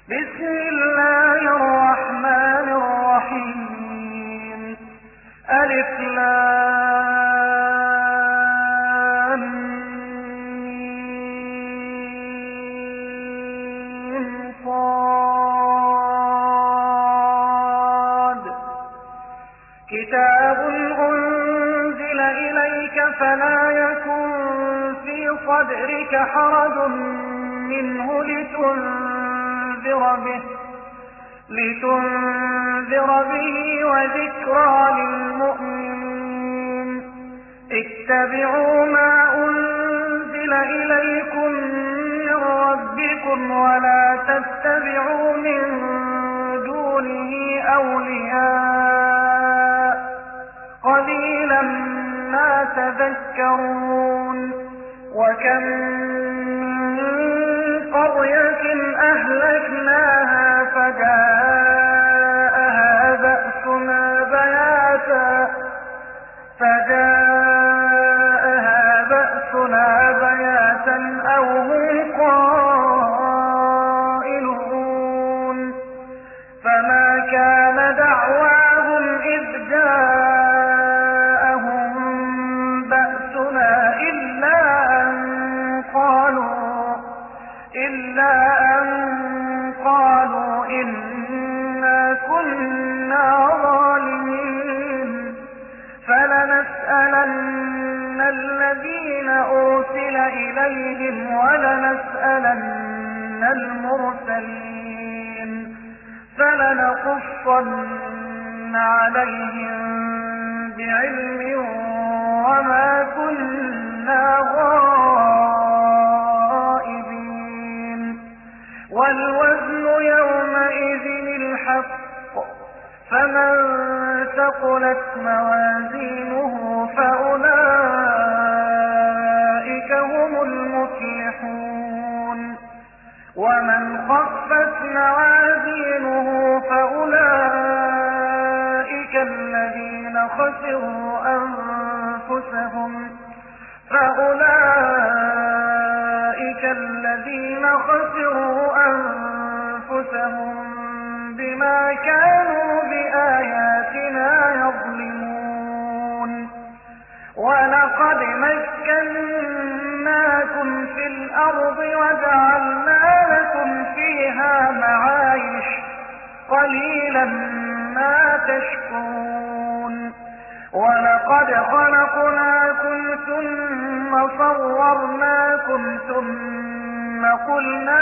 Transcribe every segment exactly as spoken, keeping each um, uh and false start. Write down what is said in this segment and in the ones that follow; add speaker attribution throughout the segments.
Speaker 1: بسم الله الرحمن الرحيم. ألف لام ميم صاد. كتاب أنزل إليك فلا يكن في صدرك حرج منه لتنذر به لتنذر به وذكرى للمؤمنين. اتبعوا ما أنزل إليكم من ربكم ولا تتبعوا من دونه أولياء قليلا ما تذكرون. وكم من قرية أهلكناها فجاءها بأسنا بياتا فجاءها بأسنا بياتا أو هم قائلون. فما كان دعواهم إذ جاءهم بأسنا إلا أن قالوا إلا أن قالوا إنا كنا ظالمين. فلنسألن الذين أرسل إليهم ولنسألن المرسلين فلنقصن عليهم بعلم وما كنا غائبين. والوزن يومئذ الحق. فمن ثقلت موازينه فأولئك هم المفلحون. ومن خفت موازينه فأولئك الذين خسروا أنفسهم فأولئك الذين خسروا أنفسهم بما كانوا بآياتنا يظلمون. ولقد مكناكم في الأرض وجعلنا لكم فيها معايش قليلا ما تشكرون. ولقد خلقناكم ثم صورناكم ثم قلنا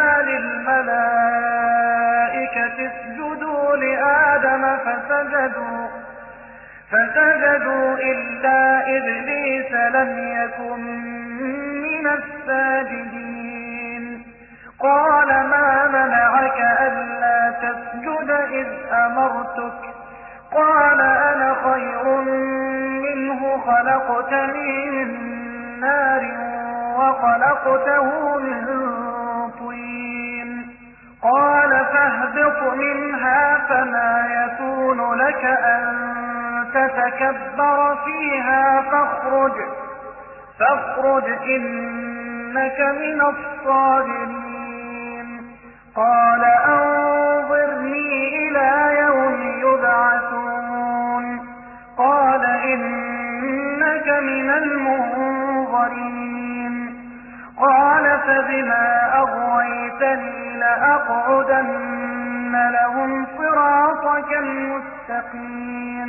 Speaker 1: للملائكة اسجدوا لآدم فسجدوا فسجدوا إلا إبليس لم يكن من الساجدين. قال ما منعك ألا تسجد إذ أمرتك؟ قال أنا خير منه خلقتني من نار وخلقته من طين. قال فاهبط منها فما يكون لك أن تتكبر فيها فاخرج فاخرج إنك من الصاغرين. قال أنظرني إلى يوم يبعثون. قال إنك من المنظرين. قال فبما أغويتني لأقعدن لهم صراطك المستقيم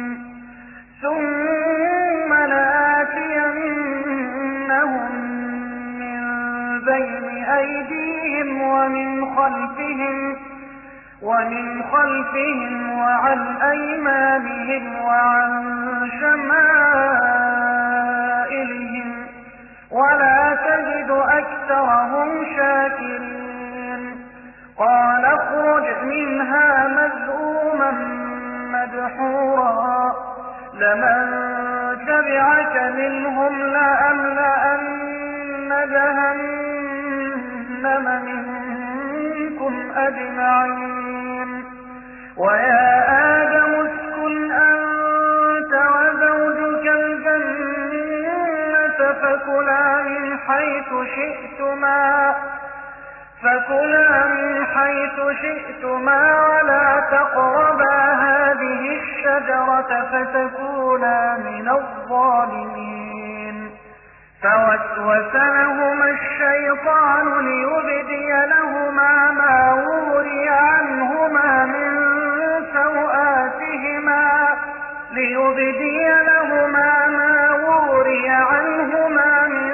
Speaker 1: ثم لآتينهم من بين أيديهم ومن خلفهم ومن خلفهم وعن أيمانهم وعن شمائلهم ولا تجد أكثرهم شاكرين. قال اخرج منها مذءوما مدحورا لمن تبعك منهم لأملأن جهنم منكم أجمعين. ويا آدم اسكن أنت وزوجك الجنة فكلا من حيث شئتما فكلا من حيث شئتما ولا تقربا هذه الشجرة فتكونا من الظالمين. فوسوس لهما الشيطان ليبدي لهما ما وري عنهما من سوآتهما ليبدي لهما ما وري عنهما من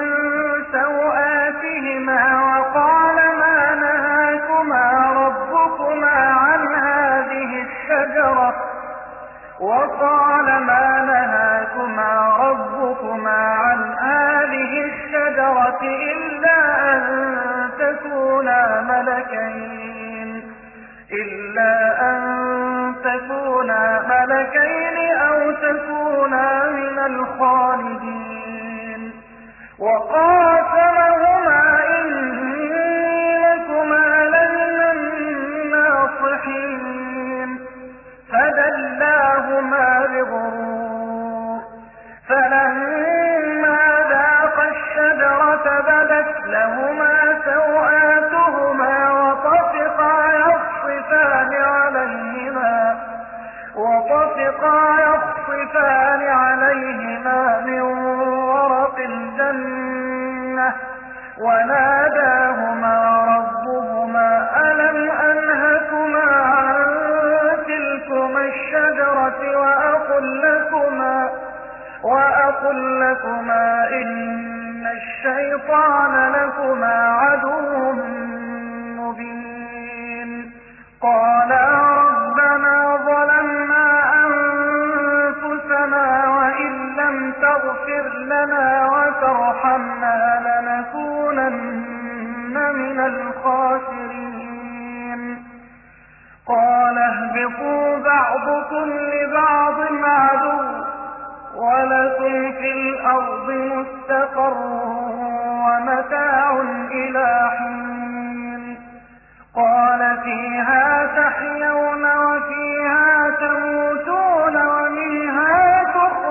Speaker 1: سوآتهما وقال ما نهاكما ربكما عن هذه الشجرة وقال ما نهاكما ربكما عن هذه الشجرة إلا أن تكونا ملكين إلا أن تكونا ملكين أو تكونا من الخالدين. وقاسمهما إني لكما لمن الناصحين فدلاهما بغرور فلما ذاقا الشجرة بدت لهما سوآتهما وطفقا يخصفان عليهما وطفقا يخصفان عليهما من ورق الجنة وناداهما ربهما ألم أنهكما عن تلكما الشجرة وأقل لكما وأقل لكما إن الشيطان لكما عدو مبين. قالا ربنا ظلمنا أنفسنا وإن لم تغفر لنا وترحمنا لنكونن من الخاسرين. قال اهبطوا بعضكم لبعض عدو ولكم في الأرض مستقر ومتاع إلى حين. قال فيها تحيون وفيها تموتون ومنها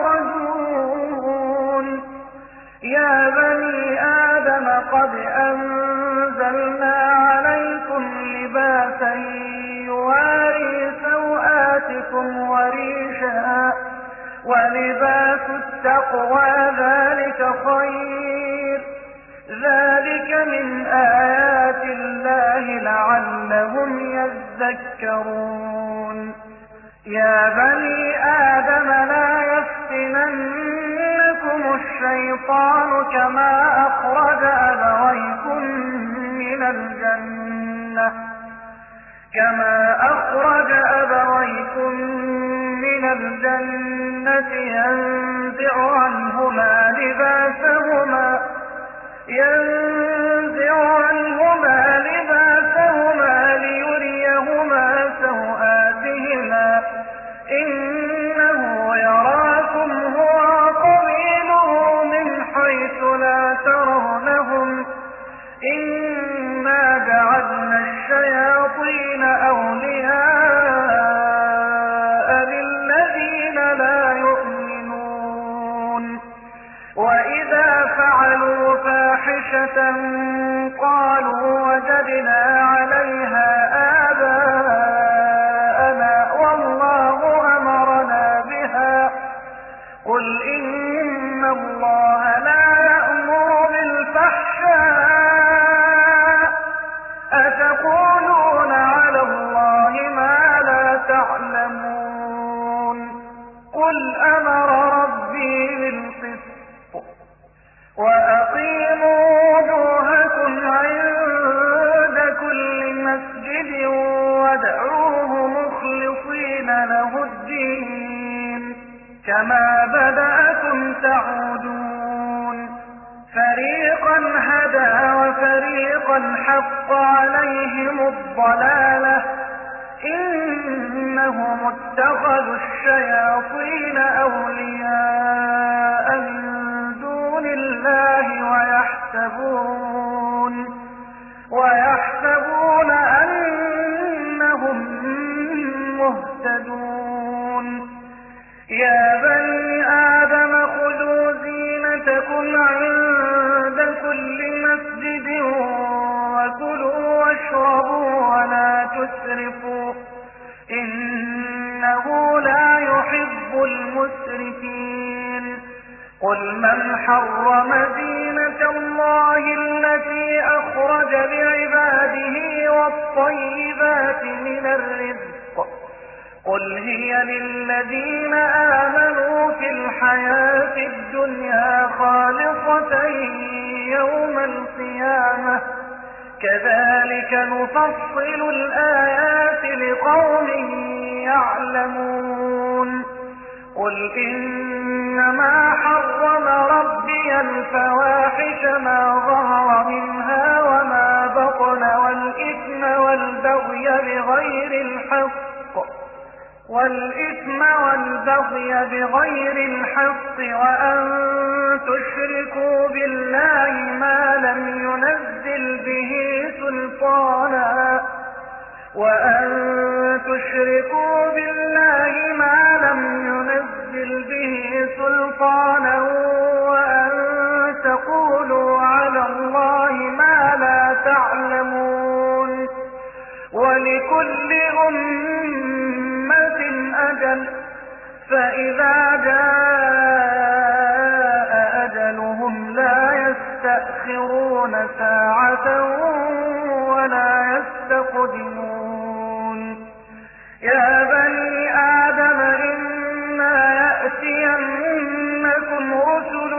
Speaker 1: تخرجون. يا بني آدم قد أنزلنا عليكم لباسا يواري سوآتكم وريشا ولباس التقوى ذلك خير ذلك من آيات الله لعلهم يذكرون. يا بني آدم لا يفتننكم الشيطان كما أخرج أبويكم من الجنة كما أخرج أبويكم من الجنة ينزع عنهما لباسهما ينزع عنهما لباسهما ليريهما سوآتهما إنه يراكم هو وقبيله من حيث لا ترونهم إنا جعلنا الشياطين أولياء للذين لا يؤمنون. وإذا فعلوا فاحشة قالوا وجدنا عليها آباءنا والله أمرنا بها قل إن الله لا يأمر بالفحشاء أتقولون على الله ما لا تعلمون. قل أمر ربي بالقسط وأقيموا وجوهكم عند كل مسجد وادعوه مخلصين له الدين كما بدأكم تعودون. فريقا هدى وفريقا حق عليهم الضلالة إنهم اتخذوا الشياطين أولياء من دون الله ويحسبون ويحسبون أنهم مهتدون. يا بني آدم خذوا زينتكم عند كل مسجد وكلوا تسرفوا إنه لا يحب المسرفين قل من حرم زينة الله التي أخرج لعباده والطيبات من الرزق قل هي للذين آمنوا في الحياة الدنيا خالصة يوم القيامة كذلك نفصل الآيات لقوم يعلمون قل إنما حرم ربي الفواحش ما ظهر منها وما بطن والإثم والبغي بغير الحق والإثم والبغي بغير الحق وأن تشركوا بالله ما لم ينزل به سلطانا وأن تشركوا بالله ما لم ينزل به سلطانا وأن تقولوا على الله ما لا تعلمون ولكل أمة أجل فإذا جاء أجلهم لا يستأخرون ساعة ولا يستقدمون يا بني آدم إما يأتينكم رسل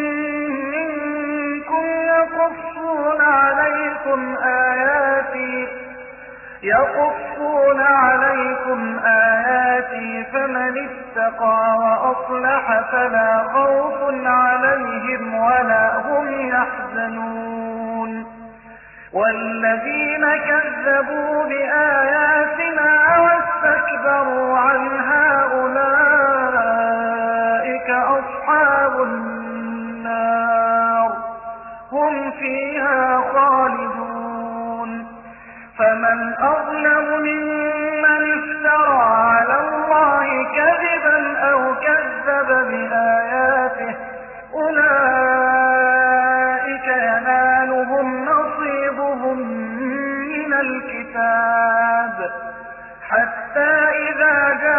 Speaker 1: منكم يقصون عليكم آياتي يقصون عليكم آياتي فمن اتقى وأصلح فلا خوف عليهم ولا هم يحزنون والذين كذبوا بآياتنا واستكبروا عنها أولئك أصحاب النار هم فيها خالدون فمن أظلم ممن افترى على الله كذبا أو كذب بآياته أولئك ينالهم نصيبهم من الكتاب حتى إذا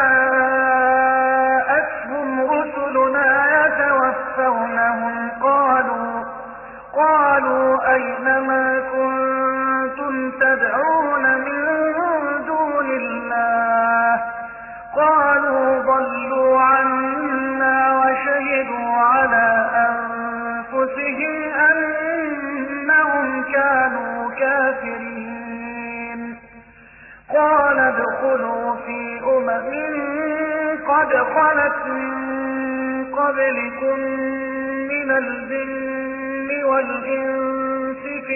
Speaker 1: جاءتهم رسلنا يتوفونهم قالوا قالوا أين ما كنتم تدعون من دون الله قالوا ضلوا عنا وشهدوا على أنفسهم أنهم كانوا كافرين قال ادخلوا في أمم قد خلت من قبلكم من الجن والإنس في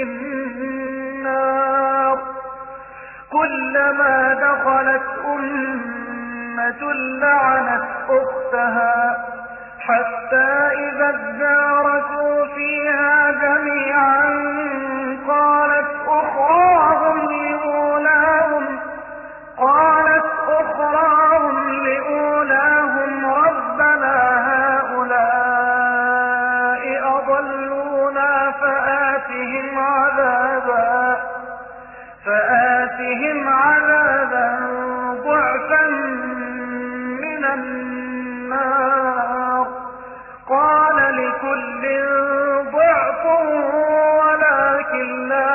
Speaker 1: النار كلما دخلت أمة لعنت أختها حتى إذا اداركوا فيها جميعا قالت أخراهم لأولاهم قالت أخراهم لأولاهم ربنا هؤلاء أضلونا فآتهم عذابا فآتهم عذابا ضعفا من النار قال لكل ضعف ولكن لا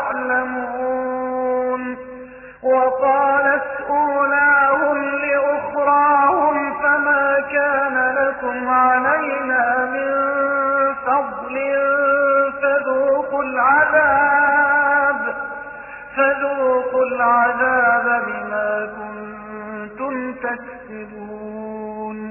Speaker 1: تعلمون وقالت أولاهم لأخراهم فما كان لكم علينا من فضل فذوقوا العذاب فذوقوا العذاب بما كنتم تكسبون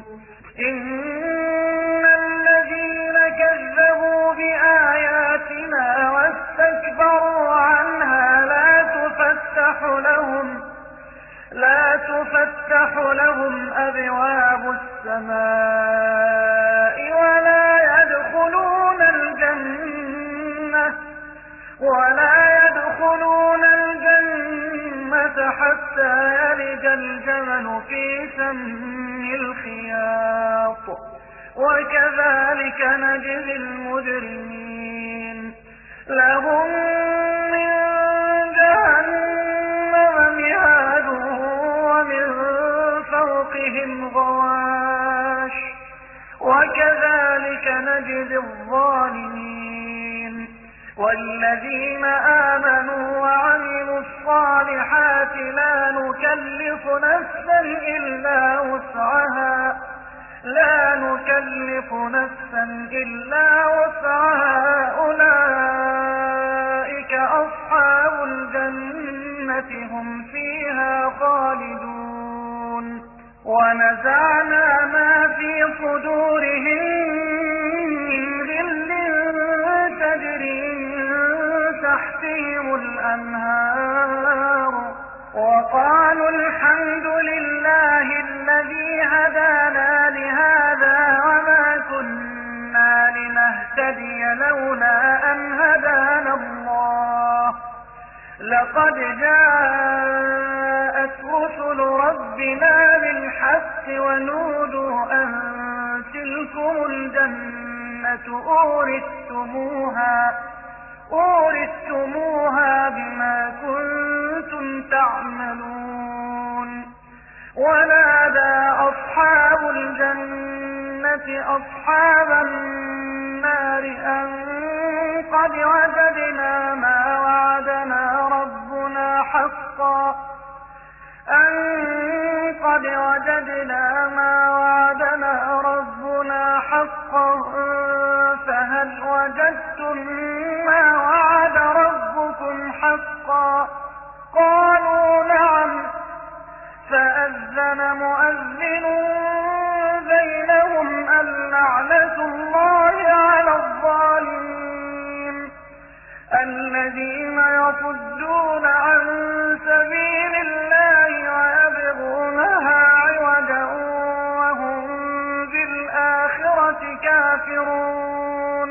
Speaker 1: إن الذين كذبوا بآياتنا واستكبروا عنها لا تفتح لهم لا تفتح لهم أبواب السماء ولا يدخلون الجنة ولا يدخلون الجنة حتى يلج الجمل في سم الخياط وكذلك نجزي المجرمين لهم من جهنم وكذلك نجزي الظالمين. والذين آمنوا وعملوا الصالحات لا نكلف نفسا إلا وسعها لا نكلف نفسا إلا وسعها أولئك أصحاب الجنة هم فيها خالدون. ونزعنا ما في صدورهم من غل تجري من تحتهم الأنهار وقالوا الحمد لله الذي هدانا لهذا وما كنا لنهتدي لولا أن هدانا الله لقد جاءت رسل ربنا بالحق ونودوا أن تلكم الجنة أورثتموها أورثتموها بما كنتم تعملون. ونادى أصحاب الجنة أصحاب النار أن قد وجدنا ما وعدنا ربنا حقا أن قد وجدنا ما وعدنا ربنا حقا فهل وجدتم ما وعد ربكم حقا قالوا نعم فأذن مؤذن بينهم اللعنة الله على الظالمين الذين يصدون عن سبيل الله ويبغونها عوجا وهم بالآخرة كافرون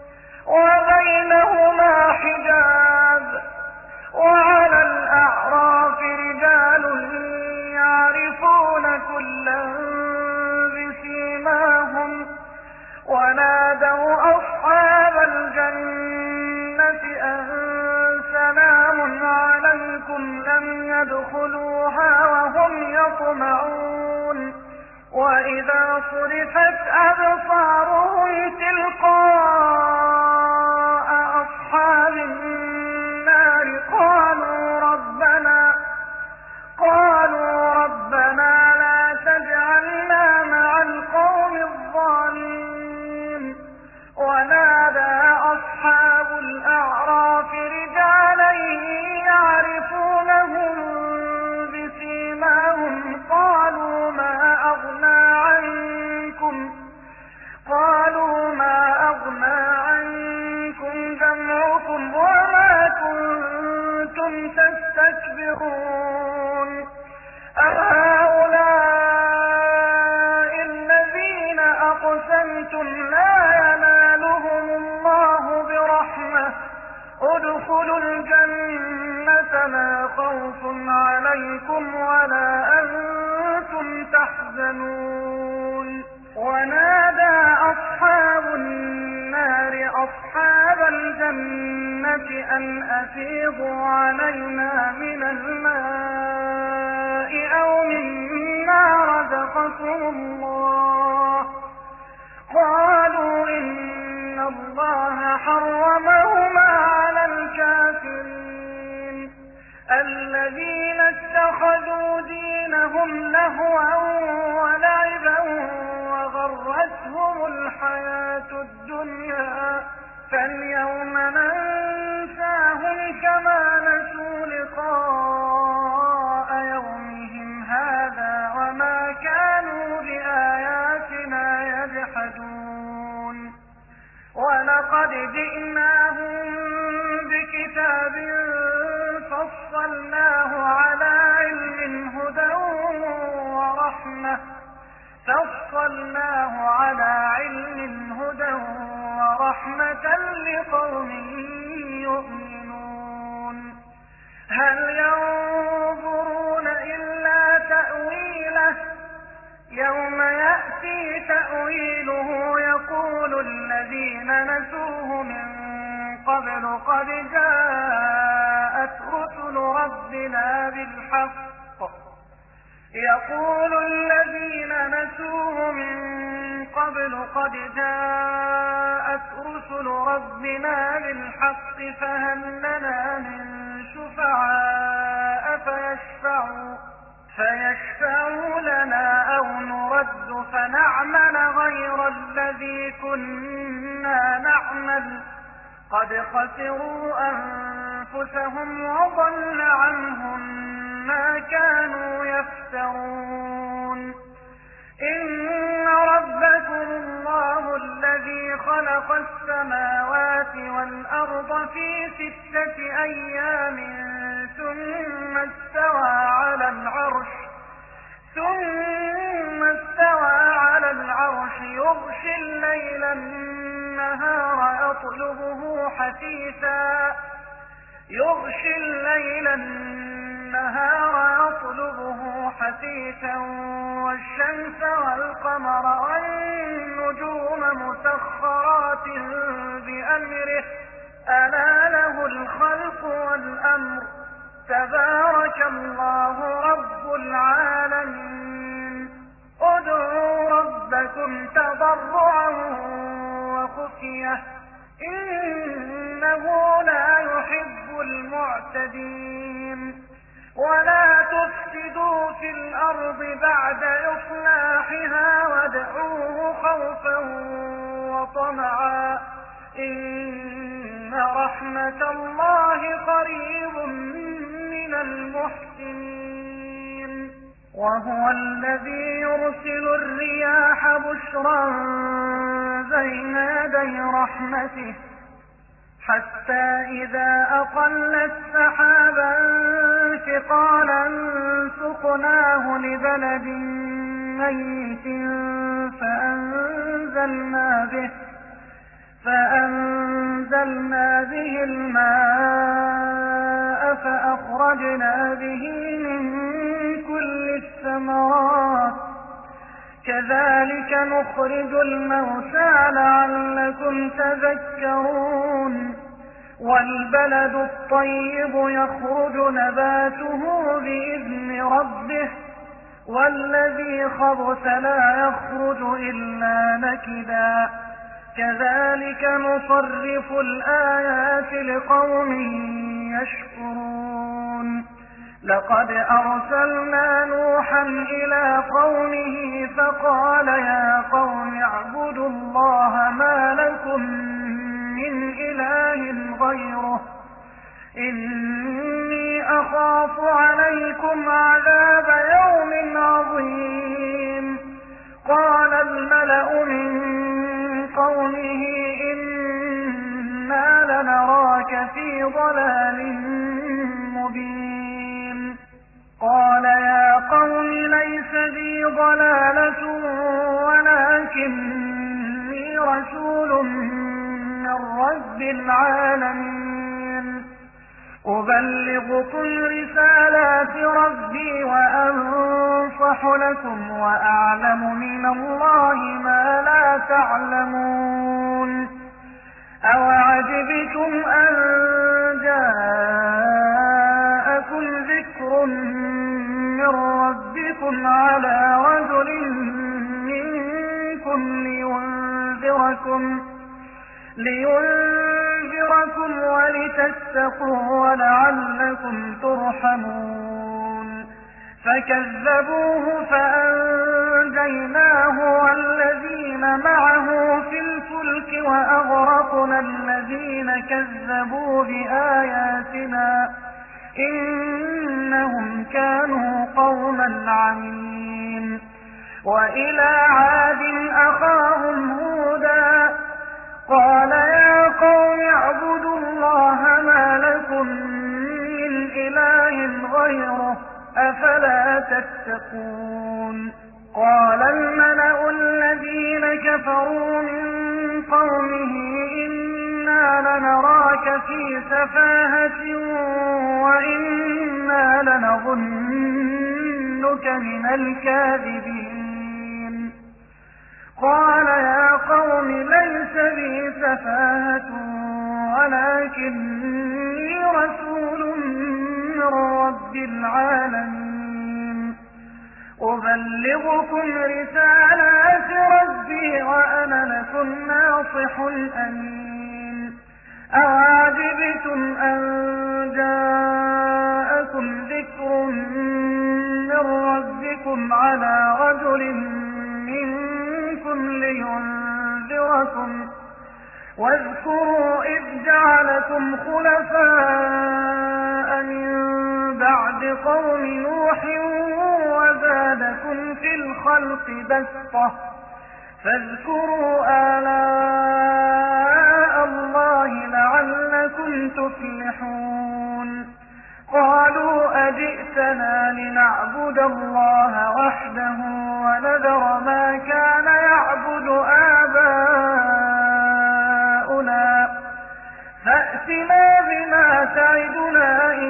Speaker 1: وبينهما حجاب. وعلى الأعراف رجال يعرفون كلا بسيماهم ونادوا أصحاب الجنة أن سلام عليكم لم يدخلوها وهم يطمعون. وإذا صرفت أبصارهم تلقاء أصحاب النار قالوا ربنا قالوا ربنا لا تجعلنا مع القوم الظالمين. ونادى أصحاب الأعراف رجالا يعرفونهم بسيماهم قالوا ما أغنى عنكم قالوا ما أغنى عنكم جمعكم وما كنتم تستكبرون أهؤلاء الذين أقسمتم لا ينالهم الله برحمة ادخلوا الجنة لا خوف عليكم ولا أنتم تحزنون. ونادى أصحاب النار أصحاب الجنة أن أفيضوا علينا من الماء أو مما رزقكم الله قالوا إن الله حرمهما على الكافرين الذين اتخذوا دينهم لهوا ولعبا وغرتهم الحياة الدنيا فاليوم ننساهم كما نسوا لقاء يومهم هذا وما كانوا بآياتنا يجحدون. ولقد جئناهم بكتاب فصلناه على علم هدى ورحمة فصلناه على علم هدى ورحمة لقوم يؤمنون. هل ينظرون إلا تأويله يوم يأتي تأويله يقول الذين نسوه من قبل قد جاءت رسل ربنا بالحق يقول الذين نسوه من قبل قد جاءت رسل ربنا بالحق فهل لنا من شفعاء فيشفعوا, فيشفعوا لنا أو نرد فنعمل غير الذي كنا نعمل قد خسروا أنفسهم وضل عنهم ما كانوا يفترون. إن ربكم الله الذي خلق السماوات والأرض في ستة أيام ثم استوى على العرش ثم استوى على العرش يغشي الليل النهار يطلبه حثيثا يغشي الليل النهار يطلبه حثيثا والشمس والقمر والنجوم مسخرات بأمره ألا له الخلق والأمر تبارك الله رب العالمين. ادعوا ربكم تضرعا وخفية إنه لا يحب المعتدين. ولا تفسدوا في الأرض بعد إصلاحها وادعوه خوفا وطمعا إن رحمة الله قريب من المحسنين. وهو الذي يرسل الرياح بشرا بين يدي رحمته حتى إذا أقلت سحابا ثقالا سقناه لبلد ميت فأنزلنا به فأنزلنا به الماء فأخرجنا به من كل الثمرات كذلك نخرج الموتى لعلكم تذكرون. والبلد الطيب يخرج نباته بإذن ربه والذي خبث لا يخرج إلا نكدا كذلك نصرف الآيات لقوم يشكرون. لقد أرسلنا نوحا إلى قومه فقال يا قوم اعبدوا الله ما لكم من إله غيره إني أخاف عليكم عذاب يوم عظيم. قال الملأ من قومه إنا لنراك في ضلال مبين. قال يا قوم ليس بي ضلالة ولكني رسول من رب العالمين أبلغكم رسالات ربي وأنصح لكم وأعلم من الله ما لا تعلمون. أوعجبتم أن جاءكم ذكر من ربكم على رجل منكم لينذركم لينذركم ولتتقوا ولعلكم ترحمون. فكذبوه فأنجيناه والذين معه في الفلك وأغرقنا الذين كذبوا بآياتنا إنهم كانوا قوما عمين. وإلى عاد أخاهم هودا قال يا قوم اعبدوا الله ما لكم من إله غيره أفلا تتقون. قال الملأ الذين كفروا من قومه إنا لنراك في سفاهة وإنا لنظنك من الكاذبين. قال يا قوم ليس بي سفاهة ولكني رسول من رب العالمين أبلغكم رسالات ربي لكم ناصح أمين أوعجبتم أن جاءكم ذكر من ربكم على رجل منكم لينذركم واذكروا إذ جعلكم خلفاء من بعد قوم نوح وزادكم في الخلق بسطة فاذكروا آلاء الله لعلكم تفلحون قالوا أجئتنا لنعبد الله وحده ونذر ما كان يعبد آباؤنا فأتنا بما تعدنا إن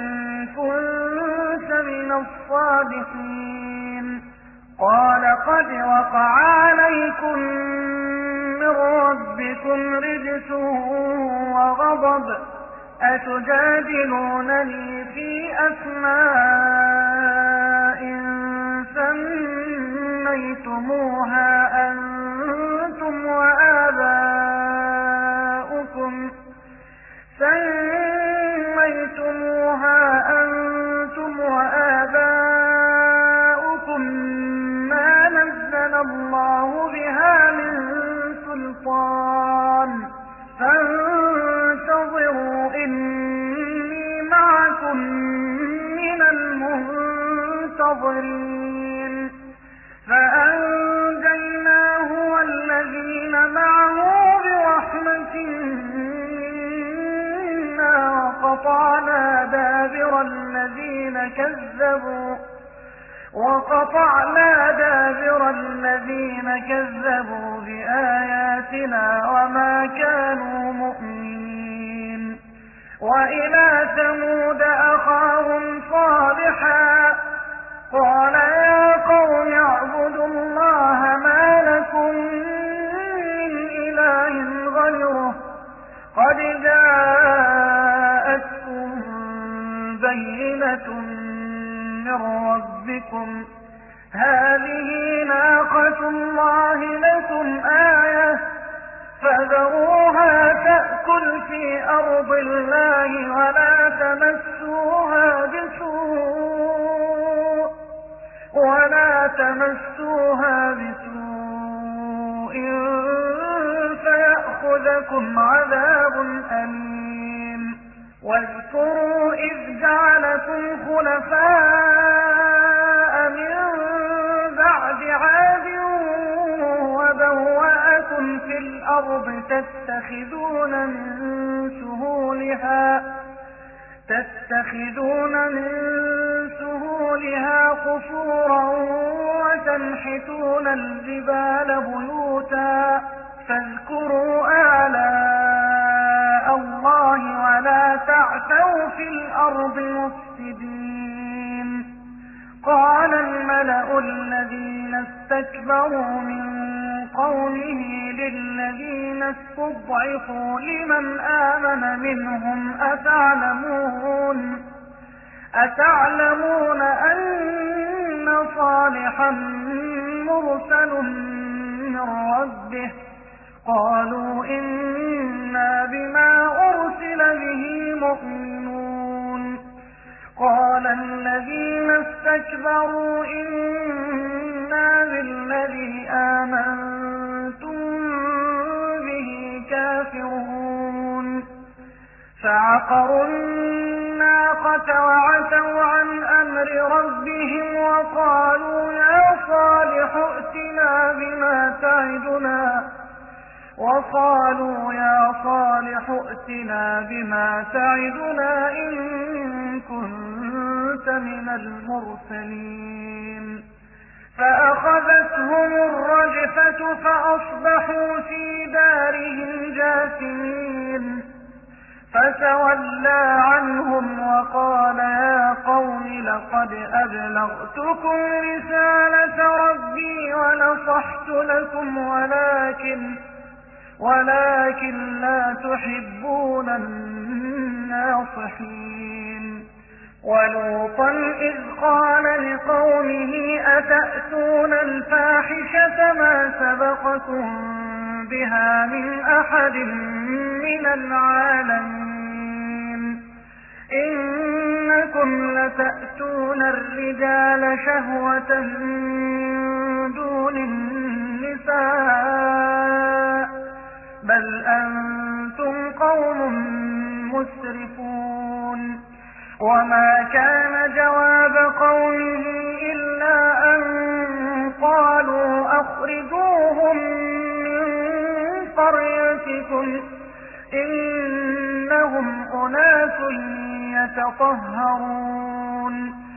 Speaker 1: كنت من الصادقين قال قد وقع عليكم من ربكم رجس وغضب أتجادلونني في أسماء سميتموها أنتم وآباؤكم سميتموها أنتم وآباؤكم ما نزل الله بها من سلطان فانتظروا إني معكم من المنتظرين فأنجيناه والذين معه برحمة منا وقطعنا دابر الذين كذبوا وقطعنا دابر الذين كذبوا بآياتنا وما كانوا مؤمنين وإلى ثمود أخاهم صالحا قال يا قوم اعبدوا الله ما لكم من إله غيره قد جاءتكم بينة من ربكم هذه ناقة الله لكم آية فذروها تأكل في أرض الله ولا تمسوها بسوء ولا تمسوها بسوء فيأخذكم عذاب أليم واذكروا إذ جعلكم خلفاء من بعد عاد وبوأكم في الأرض تتخذون من سهولها تتخذون من سهولها قصورا وتنحتون الجبال بيوتا فاذكروا آلاء الله ولا تعثوا في الأرض مفسدين قال الملأ الذين استكبروا من قومه للذين استضعفوا لمن آمن منهم أتعلمون أتعلمون أن صالحا مرسل من ربه قالوا إنا بما أرسل به مؤمنون قال الذين استكبروا إنا بالذي آمنتم به كافرون فعقروا الناقة وعتوا عن أمر ربهم وقالوا يا صالح ائتنا بما تعدنا وقالوا يا صالح ائتنا بما تعدنا إن كنت من المرسلين فأخذتهم الرجفة فأصبحوا في دارهم جاثمين فتولى عنهم وقال يا قوم لقد أبلغتكم رسالة ربي ونصحت لكم ولكن ولكن لا تحبون الناصحين ولوطا إذ قال لقومه أتأتون الفاحشة ما سبقكم بها من أحد من العالمين إنكم لتأتون الرجال شهوة من دون النساء بل أنتم قوم مسرفون وما كان جواب قومه إلا أن قالوا أخرجوهم من قريتكم إنهم أناس يتطهرون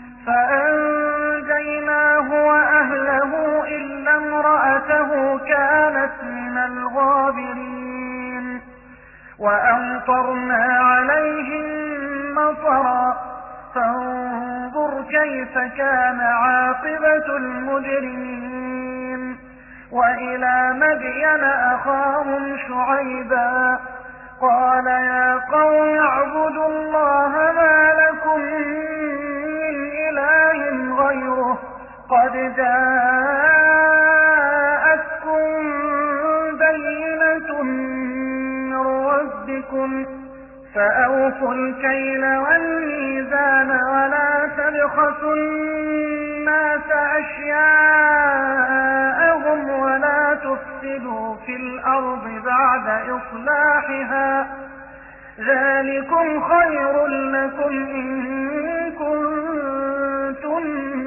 Speaker 1: فأنجيناه وأهله إلا امرأته كانت من الغابرين وأمطرنا عليهم مطرا فانظر كيف كان عاقبة المجرمين وإلى مدين أخاهم شعيبا قال يا قوم اعبدوا الله ما لكم من إله غيره قد جاءتكم بينة من ربكم فأوفوا الكيل والميزان ولا تبخسوا الناس أشياءهم ولا تفسدوا في الأرض بعد إصلاحها ذلكم خير لكم إن كنتم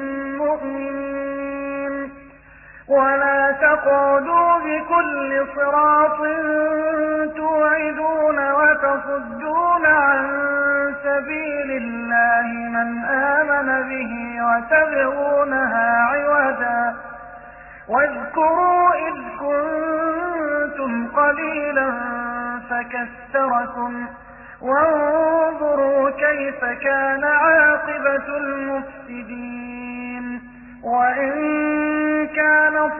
Speaker 1: مؤمنين ولا تقعدوا بكل صراط توعدون وتصدون عن سبيل الله من آمن به وتبغونها عوجا واذكروا إذ كنتم قليلا فكثركم وانظروا كيف كان عاقبة المفسدين وإن كان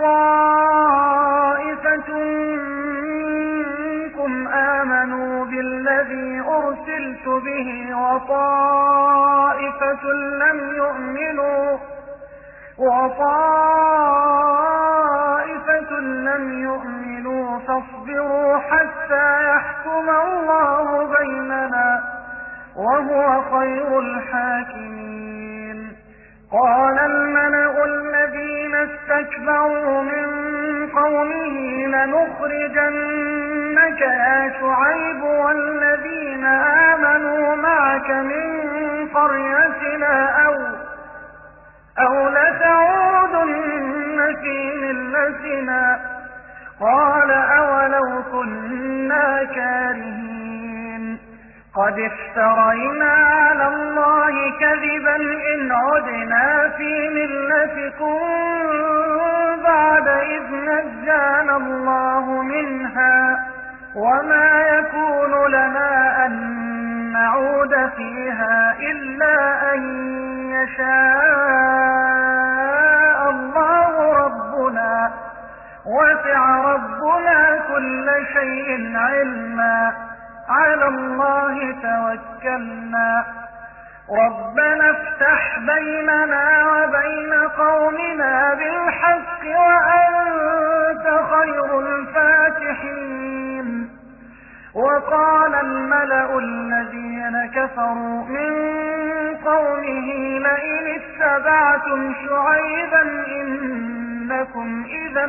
Speaker 1: طائفة منكم آمنوا بالذي أرسلت به وطائفة لم يؤمنوا وطائفة لم يؤمنوا فاصبروا حتى يحكم الله بيننا وهو خير الحاكمين قال الملأ الذين استكبروا من قومه لنخرجنك يا شعيب والذين آمنوا معك من قريتنا أو أو لتعودن في ملتنا قال أولو كنا كارهين قد افترينا على الله كذبا إن عدنا في ملتكم بعد إذ نجانا الله منها وما يكون لنا أن نعود فيها إلا أن يشاء الله ربنا وسع ربنا كل شيء علما على الله توكلنا ربنا افتح بيننا وبين قومنا بالحق وأنت خير الفاتحين وقال الملأ الذين كفروا من قومه لئن اتبعتم شعيبا إنكم إذا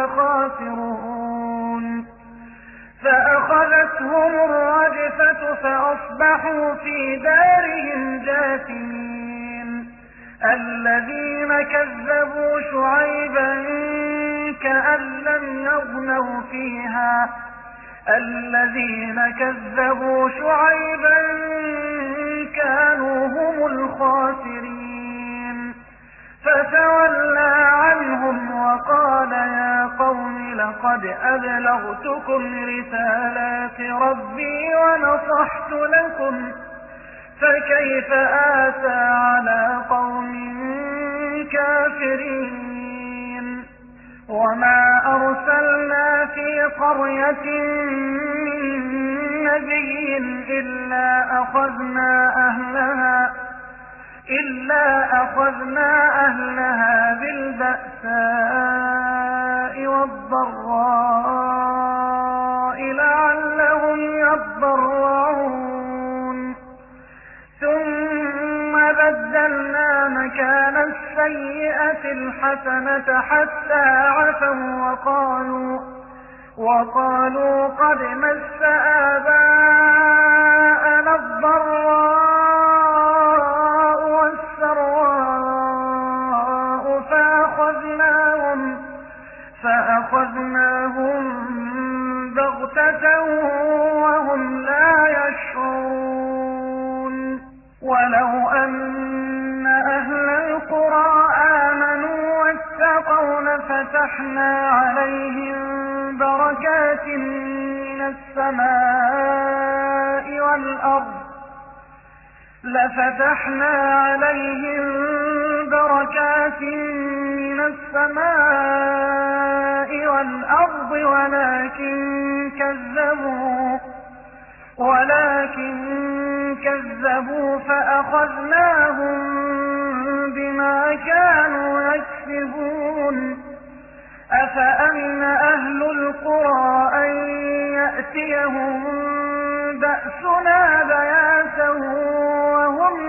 Speaker 1: لخاسرون فأخذتهم الرجفة فأصبحوا في دارهم جاثمين الذين كذبوا شعيبا كأن لم يغنوا فيها الذين كذبوا شعيبا كانوا هم الخاسرين فتولى عنهم وقال يا قوم لقد أبلغتكم رسالات ربي ونصحت لكم فكيف آسى على قوم كافرين وما أرسلنا في قرية من نبي إلا أخذنا أهلها إلا أخذنا أهلها بالبأساء والضراء السيئة الحسنة حتى عفوا وقالوا وقالوا قد مس آباءنا الضراء والسراء فأخذناهم فأخذناهم بغتة وهم لا يشعرون ولو أن أهل القرى آمنوا واتقوا لفتحنا عليهم بركات من السماء والأرض لفتحنا عليهم بركات من السماء والأرض ولكن كذبوا ولكن كذبوا فأخذناهم بما كانوا يكسبون أفأمن أهل القرى أن يأتيهم بأسنا بياتا وهم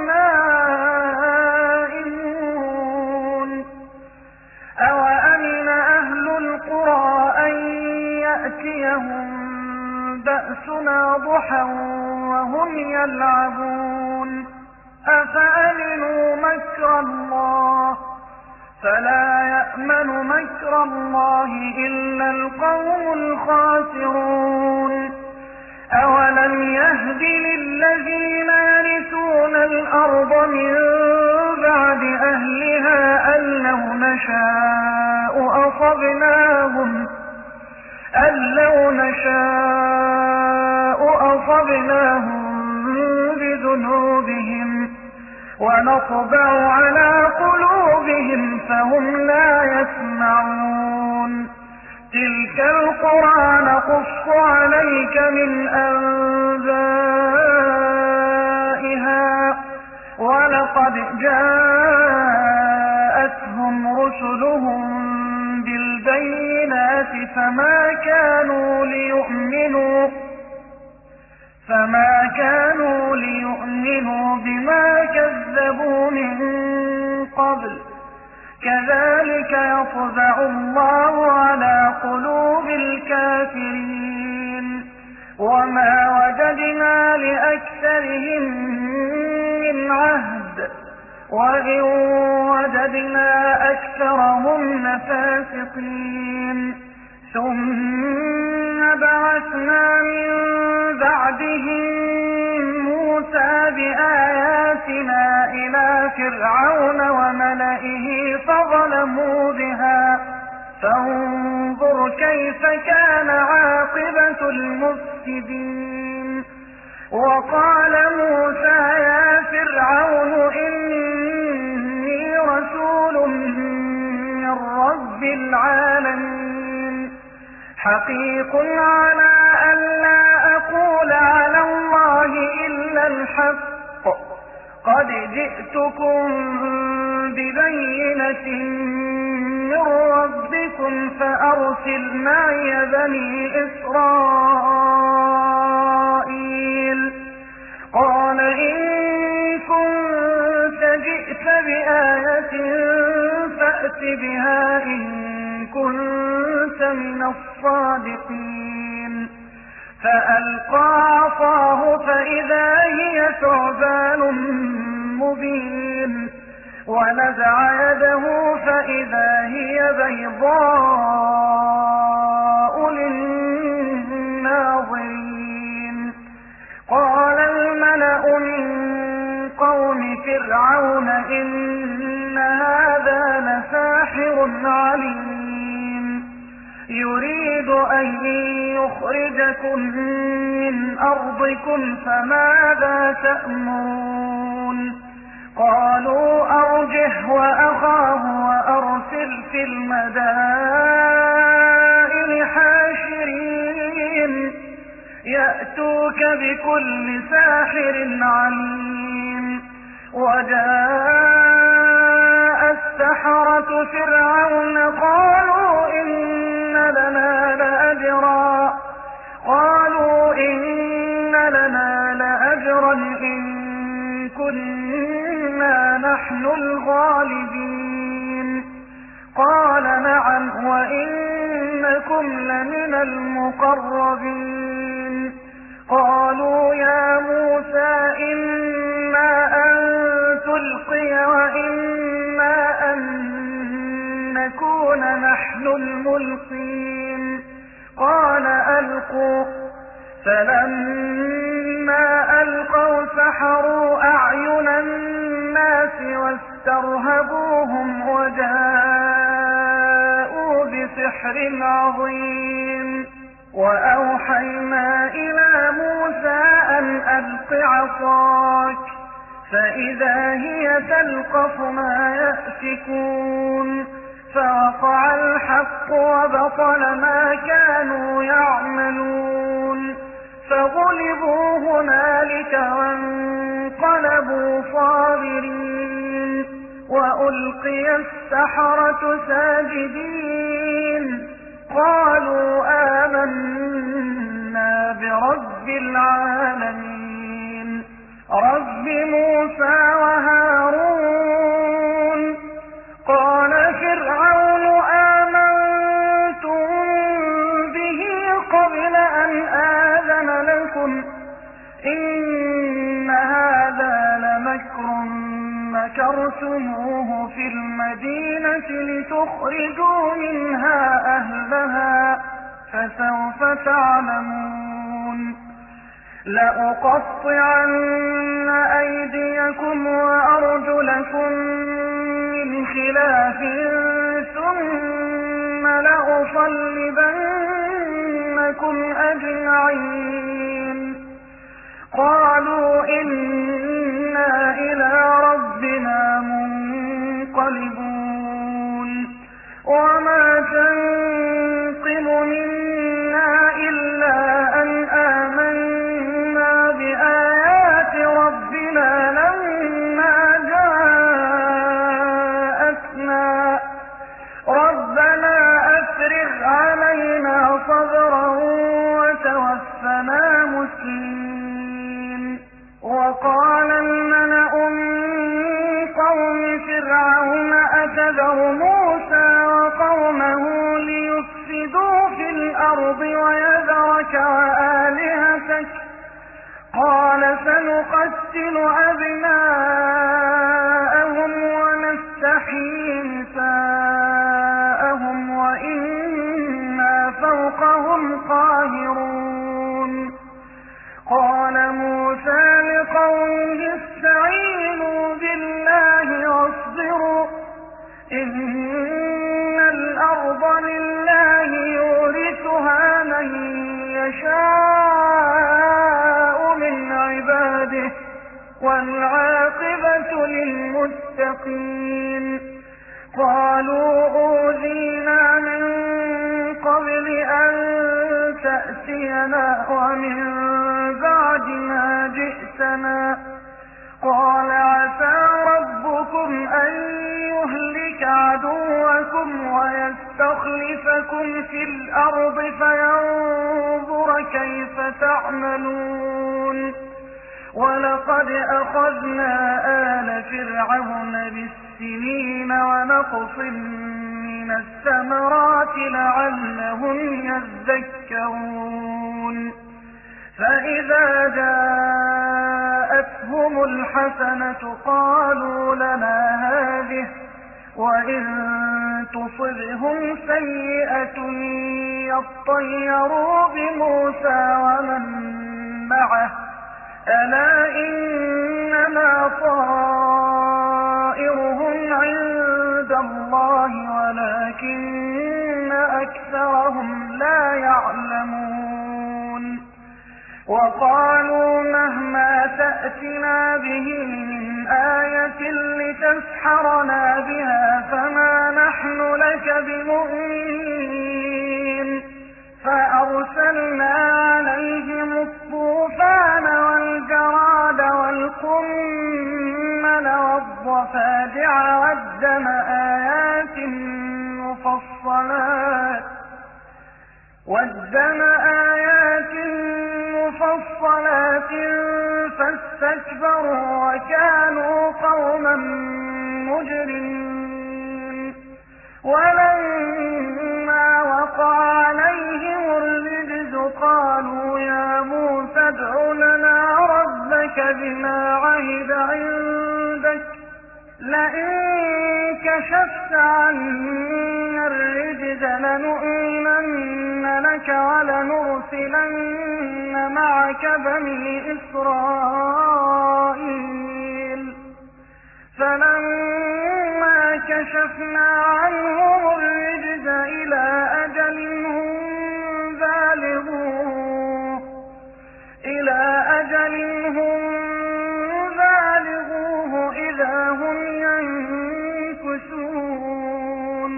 Speaker 1: نائمون أوأمن أهل القرى أن يأتيهم بأسنا ضحى وهم يلعبون أفأمنوا مكر الله فلا يأمن مكر الله إلا القوم الخاسرون أولم يهد للذين يرثون الأرض من بعد أهلها أن لو نشاء أصبناهم أن لو نشاء أصبناهم بذنوبهم ونطبع على قلوبهم فهم لا يسمعون تلك القرى نقص عليك من أنبائها ولقد جاءتهم رسلهم بالبينات فما كانوا ليؤمنوا فما كانوا ليؤمنوا بما كذبوا من قبل كذلك يطبع الله على قلوب الكافرين وما وجدنا لأكثرهم من عهد وإن وجدنا أكثرهم لفاسقين ثم بعثنا من بعدهم موسى بآياتنا إلى فرعون وملئه فظلموا بها فانظر كيف كان عاقبة المفسدين وقال موسى يا فرعون إني رسول من رب العالمين حقيق على أن لا أقول على الله إلا الحق قد جئتكم ببينة من ربكم فأرسل معي بني إسرائيل قال إن كنت جئت بآية فأت بها إن كنت من الصادقين فألقى عصاه فإذا هي ثعبان مبين ونزع يده فإذا هي بيضاء للناظرين قال الملأ من قوم فرعون إن هذا لساحر عليم يريد أن يخرجكم من أرضكم فماذا تأمرون قالوا أرجه وأخاه وأرسل في المدائن حاشرين يأتوك بكل ساحر عليم وجاء السحرة فرعون قالوا إن لنا لأجرا قالوا إن لنا لأجرا إن كنا نحن الغالبين شفعاء وإنكم لمن المقربين قالوا يا موسى إما أن تلقي وإما أن نكون نحن الملقين قال ألقوا فلما ألقوا سحروا أعين الناس واسترهبوهم وجاءوا بسحر عظيم وأوحينا إلى موسى أن ألق عصاك فإذا هي تلقف ما يأفكون فوقع الحق وبطل ما كانوا يعملون فغلبوا هنالك وانقلبوا صاغرين وألقي السحرة ساجدين قالوا آمنا برب العالمين رب موسى وهارون قال فرعون آمنتم به قبل أن آذن لكم إن هذا لمكر مكرتموه في المدينة لتخرجوا منها أهلها فسوف تعلمون لأقطعن أيديكم وأرجلكم من خلاف ثم لأصلبنكم أجمعين قالوا إنا إلى ربنا منقلبون وما تنقم منا إلا أن آمنا بآيات ربنا لما جاءتنا ربنا أفرغ علينا صبرا وتوفنا مسلمين وقال الملأ من قوم فرعون أتذر موسى وقومه ليفسدوا في الأرض ويذرك وآلهتك قال سنقتل أبناءهم ونستحيي نساءهم وإنا فوقهم قاهرون قال موسى لقومه استعينوا بالله واصبروا إن الأرض لله يورثها من يشاء من عباده والعاقبة للمتقين قالوا أوذينا من قبل أن تأتينا ومن بعد ما جئتنا قال عسى ربكم أن يهلك عدوكم ويستخلفكم في الأرض فينظر كيف تعملون ولقد أخذنا آل فرعون بالسنين ونقص من الثمرات لعلهم يذكرون فإذا جاءتهم الحسنة قالوا لنا هذه وإن تصبهم سيئة يطيروا بموسى ومن معه ألا إنما طائرهم عند الله ولكن أكثرهم لا يعلمون وقالوا مهما تأتنا به من آية لتسحرنا بها فما نحن لك بمؤمنين فأرسلنا عليهم الطوفان والجراد والقمل والضفادع والدم آيات مفصلات والدم آيات مفصلات فاستكبروا وكانوا قوما مجرمين ولن كشفت عنا الرجز لنؤمنن لك ولنرسلن معك بني إسرائيل فلما كشفنا عنهم الرجز إلى أجل هم بالغوه إلى أجل هم بالغوه إذا هم ينكثون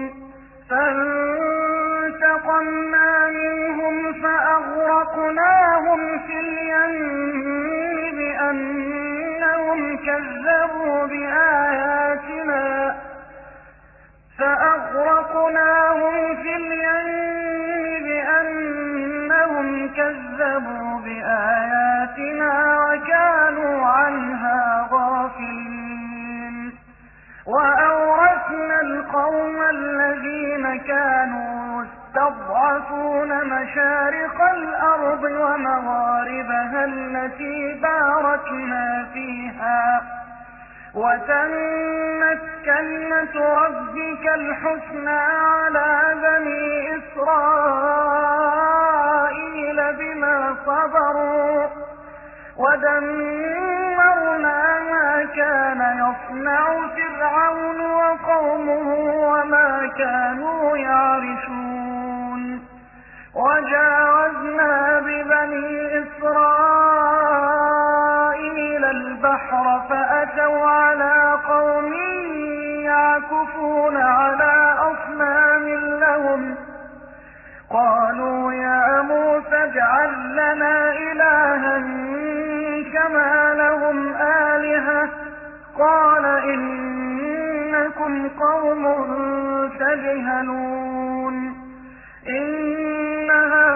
Speaker 1: فانتقمنا منهم فأغرقناهم في اليم بأنهم كذبوا بآياتنا فأغرقناهم في اليم بأنهم كذبوا بآياتنا وكانوا عنها غافلين وأورثنا القوم الذين كانوا يستضعفون مشارق الأرض ومغاربها التي باركنا فيها وتمت كلمة ربك الحسنى على بني إسرائيل بما صبروا ودمرنا ما كان يصنع فرعون وقومه وما كانوا يعرشون وجاوزنا ببني إسرائيل البحر فأتوا على قوم يعكفون على أصنام لهم قالوا يا موسى اجعل لنا إلها كما لهم آلهة قال إنكم قوم تجهلون إن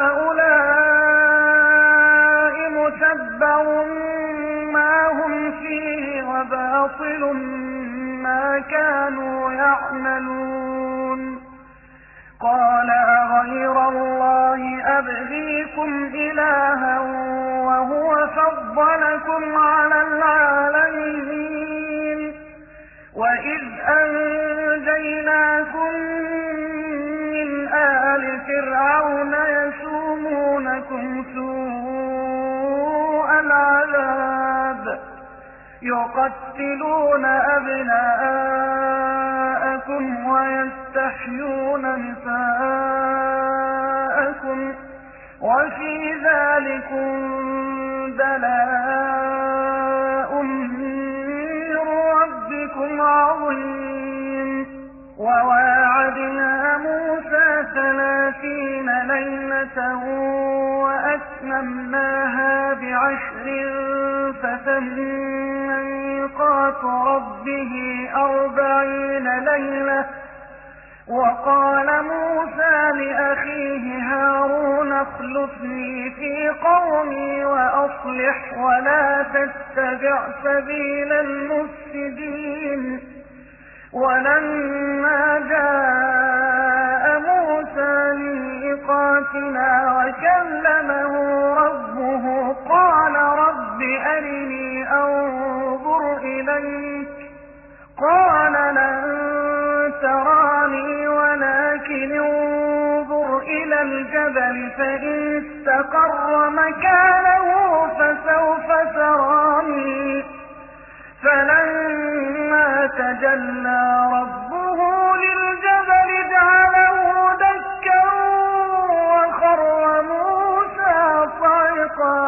Speaker 1: هؤلاء متبع ما هم فيه وباطل ما كانوا يعملون قال أغير الله أبغيكم إلها وهو فضلكم على العالمين وإذ أنجيناكم من آل فرعون يسومونكم سوء العذاب يقتلون أبناءكم ويستحيون نساءكم وفي ذلكم بلاء من ربكم عظيم وواعدنا موسى ثلاثين ليلة وأتممناها بعشر فتم ميقات ربه أربعين ليلة وقال موسى لأخيه هارون اخلفني في قومي وأصلح ولا تتبع سبيل المفسدين ولما جاء موسى لميقاتنا وكلمه ربه قال رب أرني أنظر إليك قال لن تراني ولكن انظر إلى الجبل فإن استقر مكانه فسوف تراني فلما تجلى ربه للجبل جعله دكا وخر موسى صعقا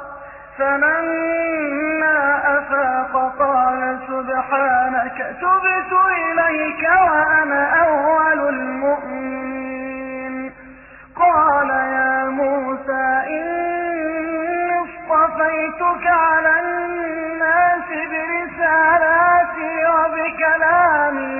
Speaker 1: فلما أفاق قال سبحانك تبت إليك وأنا أول المؤمنين قال يا موسى إني اصطفيتك على الناس برسالاتي وبكلامي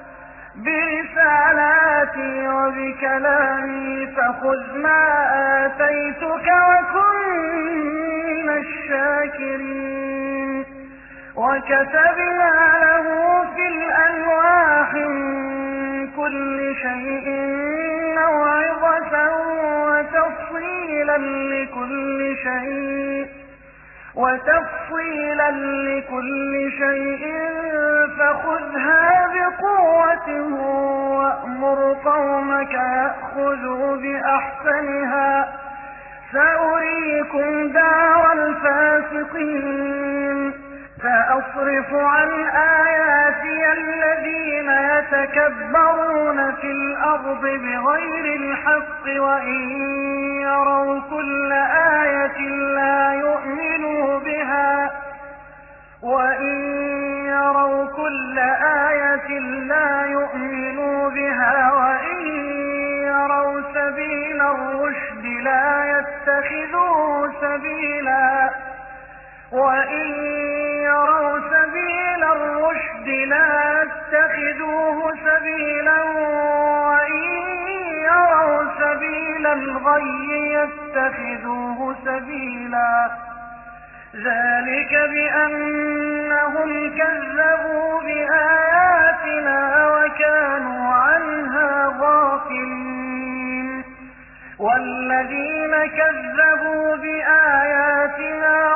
Speaker 1: برسالاتي وبكلامي فخذ ما آتيتك وكن من الشاكرين وكتبنا له في الألواح من كل شيء موعظة وتفصيلا لكل شيء وتفصيلا لكل شيء فخذها بقوة وأمر قومك يأخذوا بأحسنها سأريكم دار الفاسقين سأصرف عن آياتي الذين يتكبرون في الأرض بغير الحق وإن يروا كل آية لا يؤمنوا بها وإن يروا كل آية لا يؤمنوا بها وإن يروا سبيل الرشد لا يتخذوه سبيلا وإن يروا سبيل الرشد لا يتخذوه سبيلا وإن يروا سبيل الغي يتخذوه سبيلا ذلك بأنهم كذبوا بآياتنا وكانوا عنها غافلين والذين كذبوا بآياتنا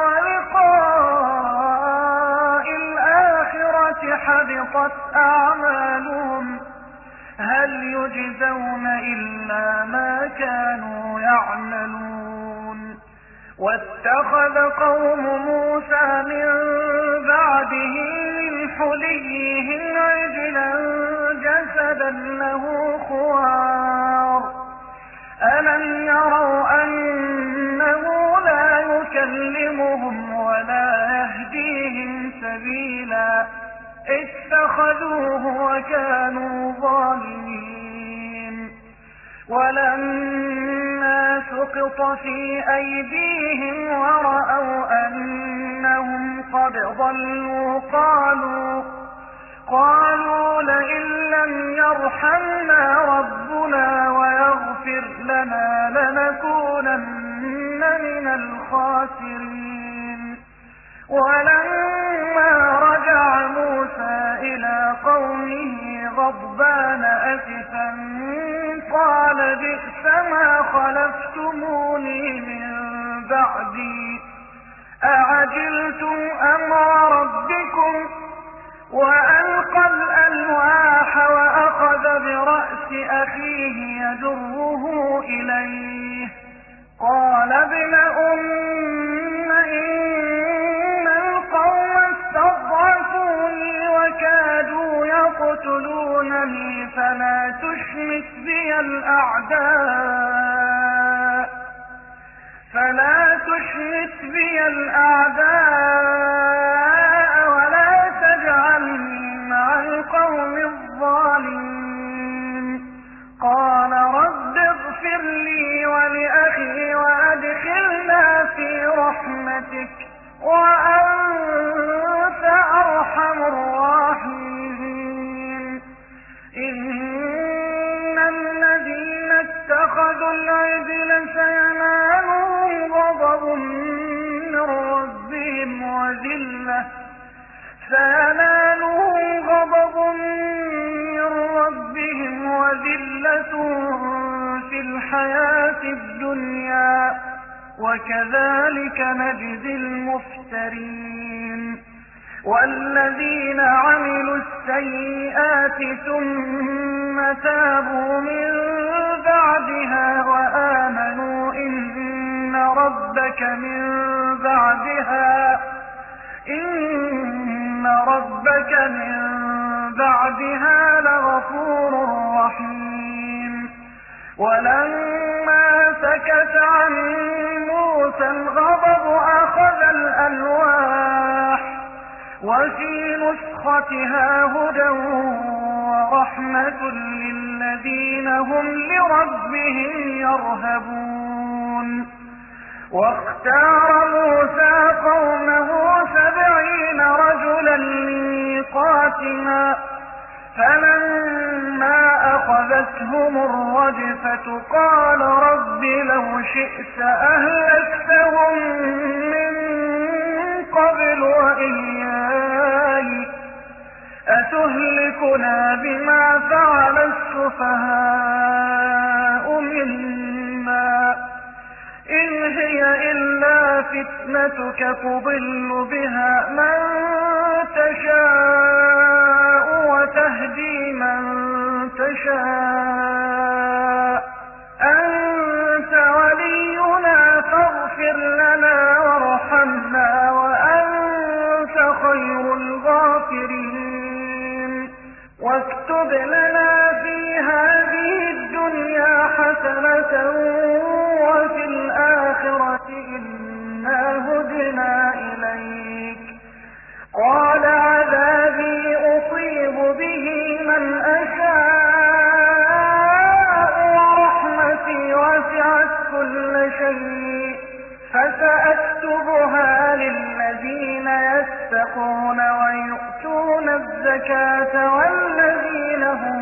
Speaker 1: ولقاء الآخرة حبطت أعمالهم هل يجزون إلا ما كانوا يعملون واتخذ قوم موسى من بعده من حليهم عجلا جسدا له خوار ألم يروا أنه لا يكلمهم ولا يهديهم سبيلا اتخذوه وكانوا ظالمين ولما سقط في أيديهم ورأوا أنهم قد ضلوا قالوا قالوا لئن لم يرحمنا ربنا ويغفر لنا لنكونن من الخاسرين ولما رجع موسى إلى قومه غضبان أسفا قال بئس ما خلفتموني من بعدي أعجلتم أمر ربكم وألقى الألواح وأخذ برأس أخيه يجره إليه قال ابن أم إن القوم استضعفوني وكادوا يقتلونني فلا تشمت بي الأعداء فلا تشمت بي الأعداء ولا تجعلني مع القوم الظالمين قال رب اغفر لي ولأخي وأدخلنا في رحمتك وأنت أرحم الراحمين إن الذين اتخذوا العجل سينالهم غضب من ربهم وذلة سينالهم غضب من ربهم وذلة في الحياة الدنيا وكذلك نجزي المفترين والذين عملوا السيئات ثم تابوا من بعدها وآمنوا إن ربك من بعدها إن ربك من بعدها لغفور رحيم ولما سكت عن موسى الغضب أخذ الألواح وفي نسختها هدى ورحمة للذين هم لربهم يرهبون واختار موسى قومه سبعين رجلا لميقاتنا فلما أخذتهم الرجفة قال رب لو شئت أهلكتهم من قبل وإياي أتهلكنا بما فعل السفهاء منا إن هي إلا فتنتك تضل بها من تشاء وتهدي تشاء أنت ولينا فاغفر لنا وارحمنا وأنت خير الغافرين واكتب لنا في هذه الدنيا حسنة وفي الآخرة إنا هدنا إليك قال عذابي أصيب به من أشاء ورحمتي وسعت كل شيء فسأكتبها للذين يتقون ويؤتون الزكاة والذين هم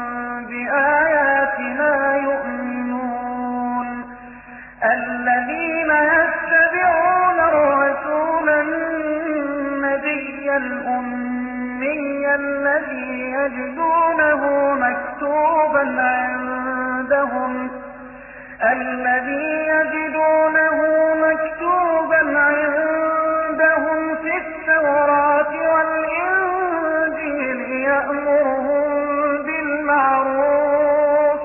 Speaker 1: بآياتنا يؤمنون الذين يتبعون الرسول النبي الأمي الذي يجدونه مكتوبا عندهم الذي يجدونه مكتوبا عندهم في التوراة والإنجيل يأمرهم بالمعروف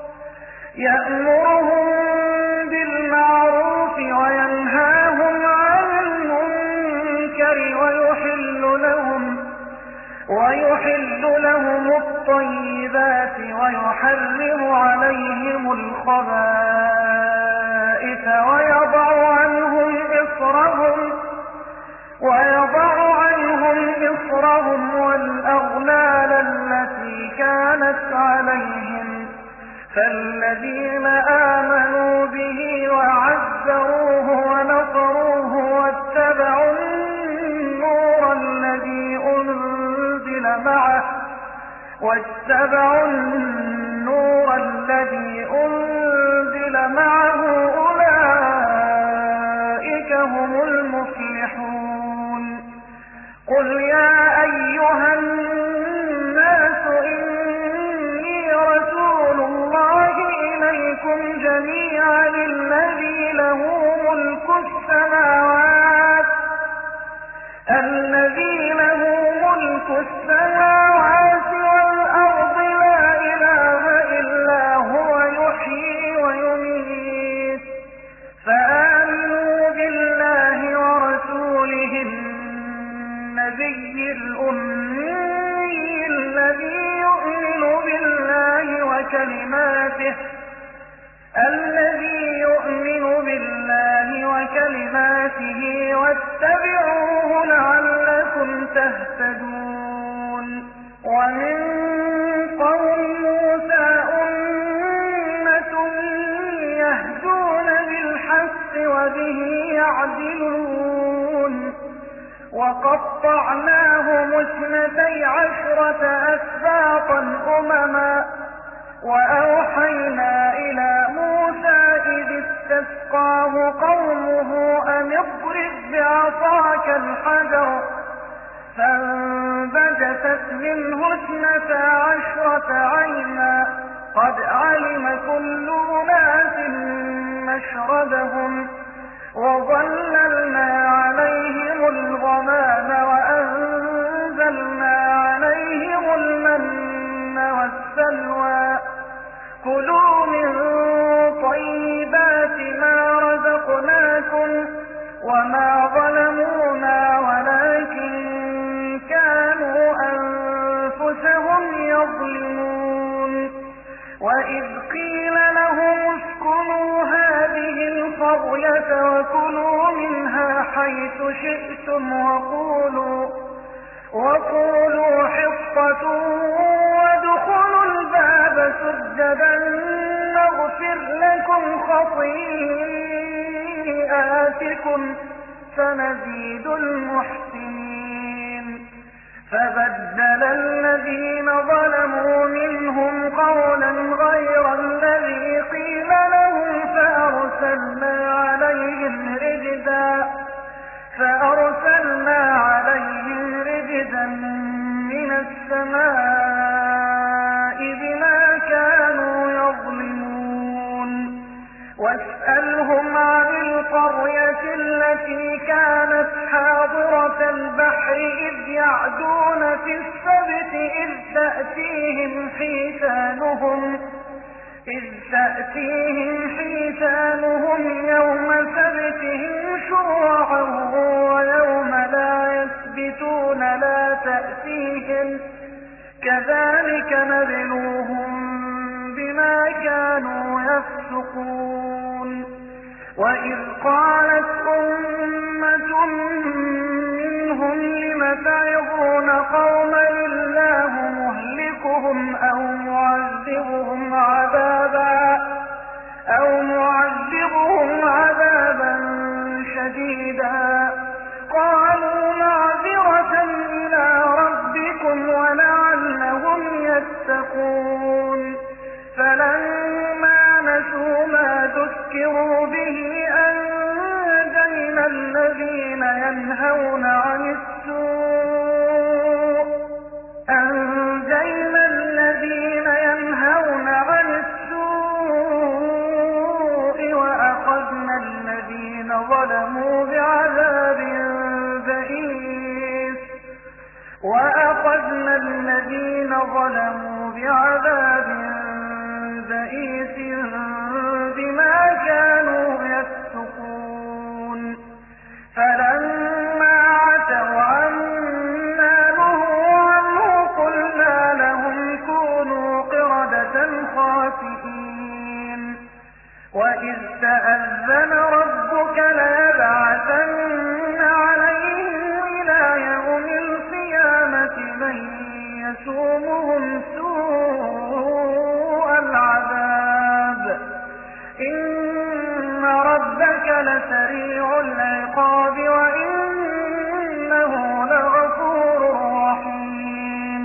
Speaker 1: يأمرهم بالمعروف وينهاهم عن المنكر ويحل لهم ويحل لهم الطيبات ويحرم عليهم الخبائث ويضع عنهم إصرهم ويضع عنهم إصرهم والأغلال التي كانت عليهم فالذين آمنوا به وعزروه ونصروه واتبعوا النور الذي أنزل معه واتبعوا النور الذي أنزل معه أولئك هم المفلحون قل يا أيها الناس إني رسول الله إليكم جميعا الذي له ملك السماوات الذي له ملك السماوات والأرض لا إله إلا هو يحيي ويميت فآمنوا بالله ورسوله النبي الأمي الذي يؤمن بالله وكلماته الذي يؤمن بالله وكلماته واتبعوه لعلكم تهتدون ومن قوم موسى أمة يهدون بالحق وبه يعدلون وقطعناهم اثنتي عشرة أسباطا أمما وأوحينا إلى موسى إذ استسقاه قومه أن اضرب بعصاك الحجر فانبجست منه اثنتا عشرة عينا قد علم كل أناس مشربهم وظللنا عليهم الغمام وأنزلنا عليهم المن والسلوى كلوا من طيبات ما رزقناكم وما ظلمونا ولكن كانوا أنفسهم يظلمون وإذ قيل لهم اسكنوا هذه القرية وكلوا منها حيث شئتم وقولوا وقولوا حطة وادخلوا الباب سجدا نغفر لكم خطيئاتكم سنزيد المحسنين فبدل الذين ظلموا منهم قولا غير الذي قيل لهم فأرسلنا عليهم رجزا فأرسلنا عليهم رجزا من السماء بما كانوا يظلمون واسألهم عن القرية التي كانت حاضرة البحر إذ يعدون في السبت إذ تأتيهم حيتانهم إذ تأتيهم حيتانهم يوم سبتهم شرعا ويوم لا يسبتون لا تأتيهم كذلك نبلوهم بما كانوا يفسقون وإذ قالت أمة منهم لم تعظون قوما الله مهلكهم أو معذبهم عذابا أو معذبهم عذابا شديدا قالوا معذرة إلى ربكم ولعلهم يتقون فلما نسوا ما ذكروا به أنجينا الذين ينهون عن السوء أنجينا الذين ينهون عن السوء وأخذنا الذين ظلموا بعذاب بئيس وأخذنا الذين ظلموا بعذاب بئيس بما كانوا يفسقون فلما عتوا عما نهوا عنه قلنا لهم كونوا قردة خاسئين وإذ تأذن ربك ليبعثن عليهم إلى يوم القيامة من يسومهم سوء العذاب إن ربك لسريع العقاب وإنه لغفور رحيم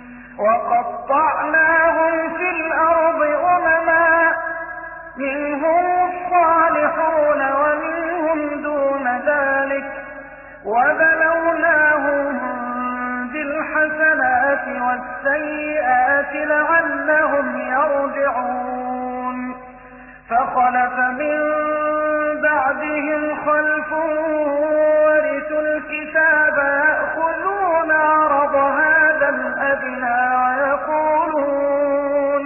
Speaker 1: وقطعناهم في الأرض أمما منهم الصالحون ومنهم دون ذلك وبلوناهم بالحسنات والسيئات لعلهم يرجعون فخلف من بعدهم خلف ورثوا الكتاب يأخذون عرض هذا الأدنى ويقولون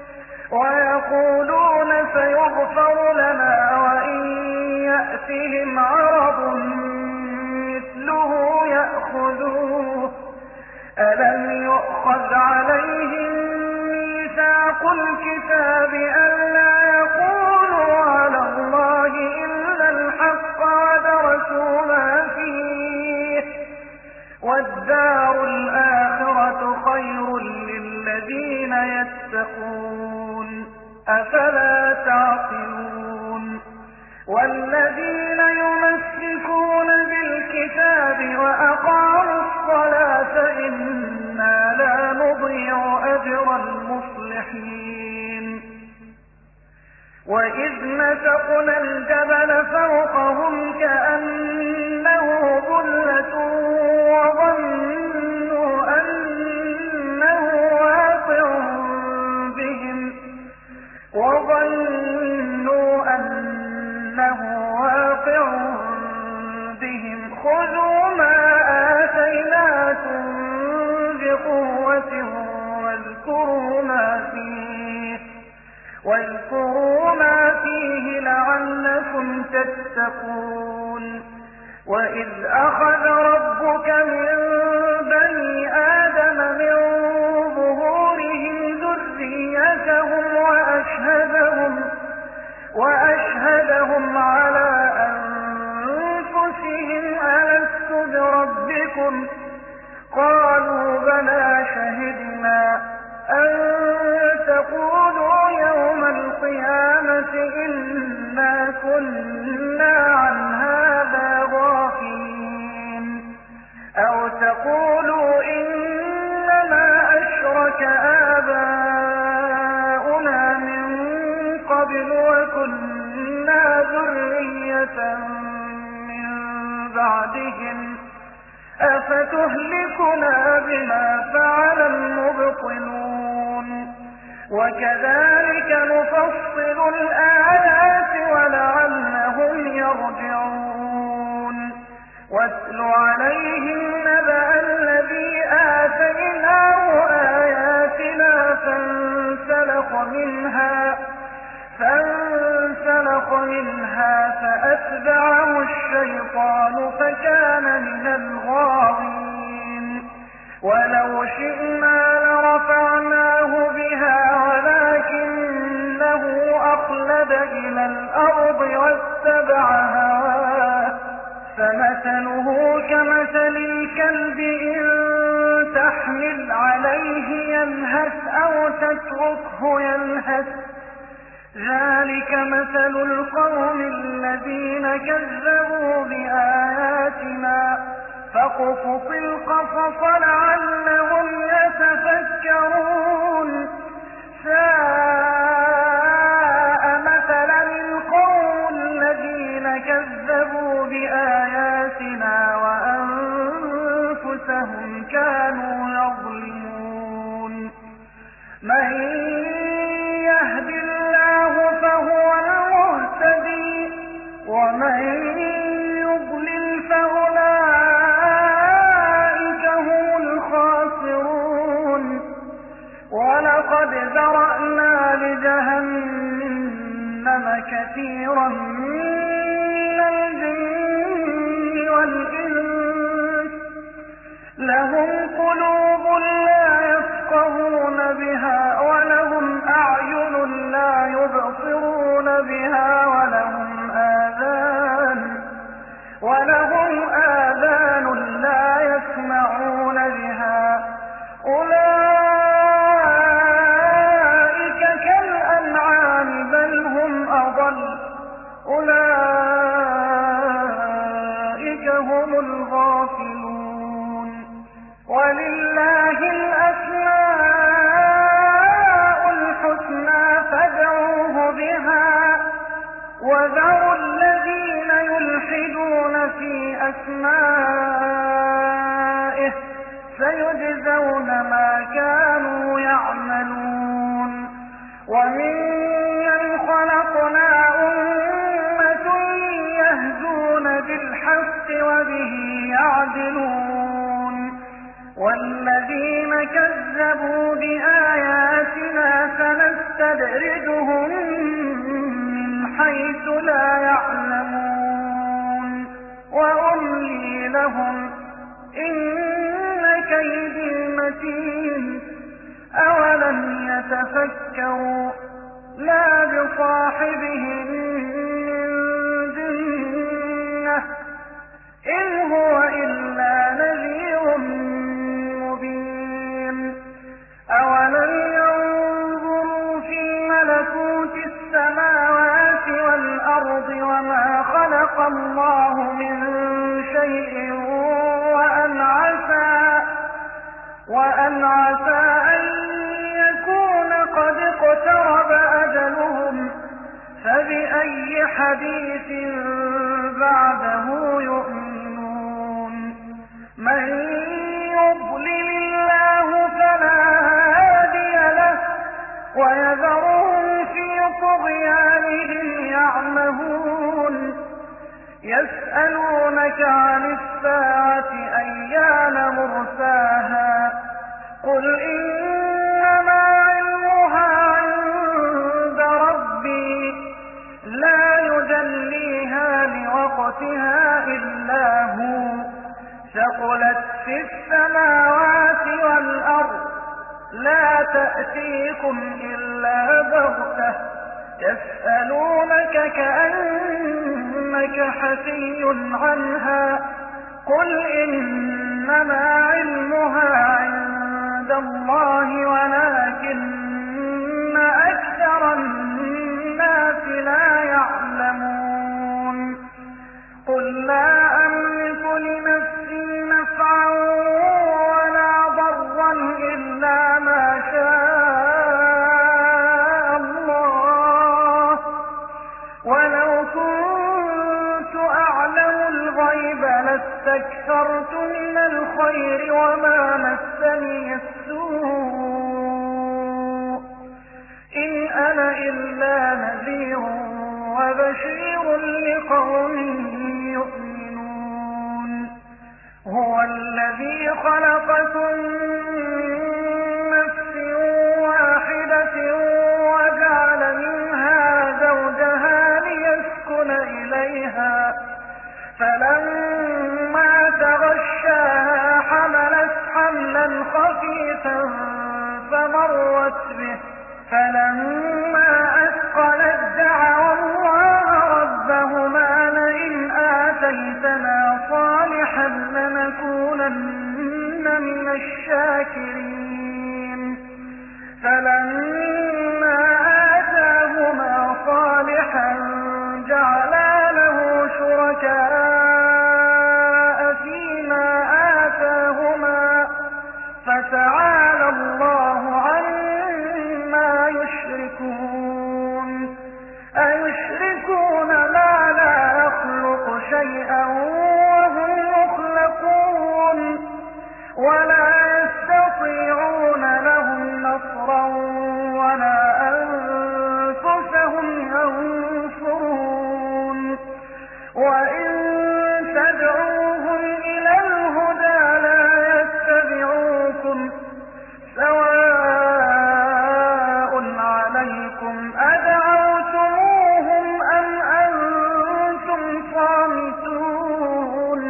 Speaker 1: ويقولون سيغفر لنا وإن يأتهم عرض مثله يأخذوه ألم يؤخذ عليهم ميثاق الكتاب ألا يقولوا على الله إلا الحق ودرسوا ما فيه والدار الآخرة خير للذين يتقون أفلا تعقلون والذين يمسكون بالكتاب وأقاموا الصلاة إنا لا نضيع أجر المصلحين وإذ نسقنا الجبل فوقهم كأنه ظلة وظنوا أنه واقع بهم وظنوا أنه واقع بهم خذوا ما آتيناكم بقوة واذكروا ما فيه واذكروا ما فيه لعلكم تتقون وإذ أخذ ربك من بني آدم من ظهورهم ذريتهم وأشهدهم وأشهدهم على أنفسهم ألست بربكم قالوا بلى شهدنا أن تقولوا يوم القيامة إنا كنا عن هذا غافلين أو تقولوا إنما أشرك آباؤنا من قبل وكنا ذرية من بعدهم أفتهلكنا بما فعل المبطلون وكذلك نفصل الآيات ولعلهم يرجعون واتل عليهم نبأ الذي آتيناه منها فانسلخ منها فأتبعه الشيطان فكان من الغاوين ولو شئنا لرفعناه بها ولكنه أخلد إلى الأرض واتبع هواه فمثله كمثل الكلب إن تحمل عليه يلهث أو تتركه يلهث ذلك مثل القوم الذين كذبوا بآياتنا فاقصص القصص لعلهم يتفكرون ساء مثلا القوم الذين كذبوا بآياتنا وأنفسهم كانوا يظلمون من يهد الله فهو المهتدي ومن يضلل فأولئك هم الخاسرون ولقد ذرأنا لجهنم كثيرا من الجن والإنس لهم قلوب لا يفقهون بها ولهم أعين لا يبصرون بها ولهم آذان ولهم آذان لا يسمعون بها أولئك كالأنعام بل هم أضل أولئك هم الغافلون ولله الأسماء الحسنى فادعوه بها وذروا الذين يلحدون في أسمائه سيجزون ما كانوا يعملون وممن خلقنا أمة يهدون بالحق وبه يعدلون والذين كذبوا بآياتنا سنستدرجهم من حيث لا يعلمون وأملي لهم إن كيدي متين أولم يتفكروا ما بصاحبهم من جنة إن هو إلا نذير مبين أولم ينظروا في ملكوت السماوات والأرض وما خلق الله من شيء وأن عسى وأن عسى أن يكون قد اقترب أجلهم فبأي حديث بعده يؤمنون من يضلل الله فلا هادي له ويذرهم في طغيانهم يعمهون يسألونك عن الساعة أيان مرساها قل إنما علمها عند ربي لا يجليها لوقتها إلا هو ثقلت في السماوات والأرض لا تأتيكم إلا بغتة يسألونك كأنك حفي عنها قل إنما علمها عند الله ولكن أكثر الناس لا يعلمون قل لا أملك لنفسي نفعا ولا ضرا إلا ما شاء الله ولو كنت أعلم الغيب لاستكثرت من الخير وما مسني السوء إن أنا إلا نذير وبشير لقوم يؤمنون هو الذي خلقكم من نفس واحدة فلما أثقلت دعوا الله ربهما لئن آتيتنا صالحا لنكونن من الشاكرين فلما آتاهما صالحا جعلا له شركاء فيما آتاهما فتعالى الله عما يشركون أيشركون ما لا يخلق شيئا وهم يخلقون ولا يستطيعون لهم نصرا ولا أنفسهم ينصرون وإن تدعوهم إلى الهدى لا يتبعوكم سواء عليكم أدعوتموهم أم أنتم صامتون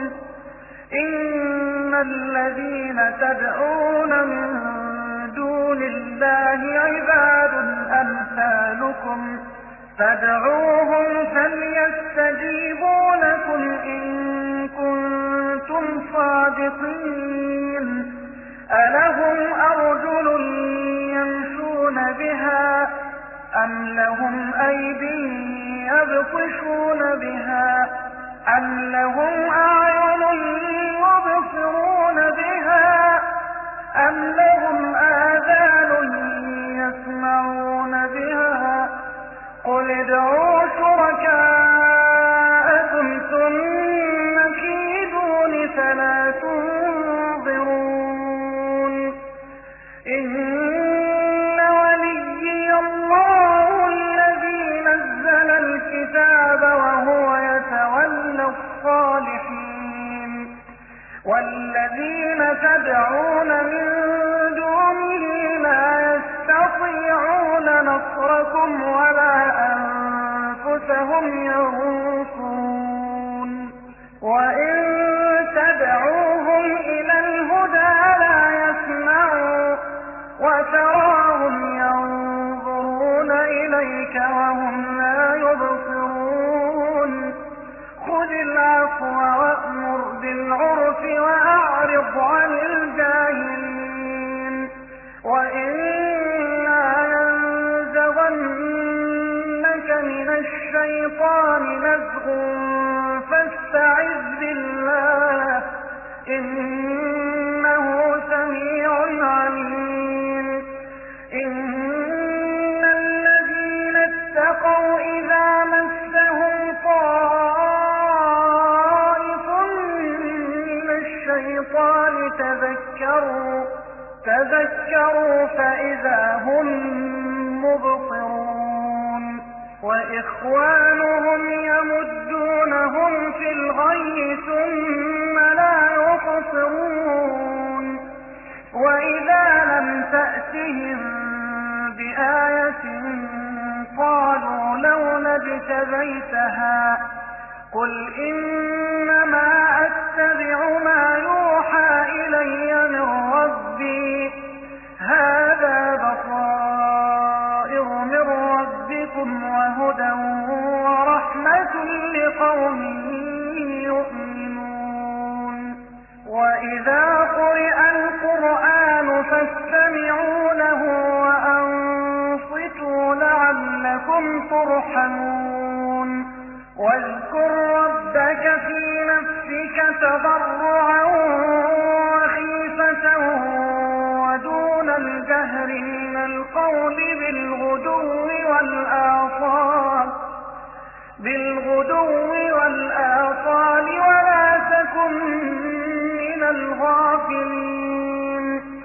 Speaker 1: إن الذين تدعون من دون الله عباد أمثالكم فادعوهم فليستجيبوا لكم إن كنتم صادقين ألهم أرجل يمشون بها أم لهم أيدي يبطشون بها أم لهم أعين يبصرون بها أم لهم آذان يسمعون بها قل ادعوا شركاءكم ثم كيدون فلا تنظرون إن وليي الله الذي نزل الكتاب وهو يتولى الصالحين والذين تدعون من دونه لا يستطيعون نصركم ولا أنفسهم ينصرون وإن تدعوهم إلى الهدى لا يسمعوا وتراهم ينظرون إليك وهم لا يبصرون خذ العفو وأمر بالعرف وأعرض عن الجاهلين وإما ينزغنك من الشيطان نزغ فاستعذ بالله إنه سميع عليم إن الذين اتقوا إذا مسهم طائف من الشيطان تذكروا تذكروا فإذا هم مبصرون وإخوانهم يمدونهم في الغي ثم لا يقصرون وإذا لم تأتهم بآية قالوا لولا اجتبيتها قل إنما أتبع ما يوحى إلي من ربي هذا بصائر من ربكم وهدى ورحمة لقوم يؤمنون وإذا قرئ القرآن فاستمعوا له وأنصتوا لعلكم ترحمون واذكر ربك في نفسك تضرعا وخيفة ودون الجهر من القول بالغدو والآصال بالغدو والآصال ولا تكن من الغافلين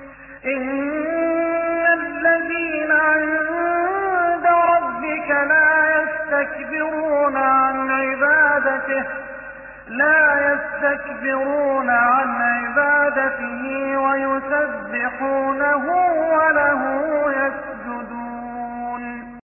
Speaker 1: إن الذين عند ربك لا يستكبرون عن عبادته لا يستكبرون عن عبادته ويسبحونه وله يسجدون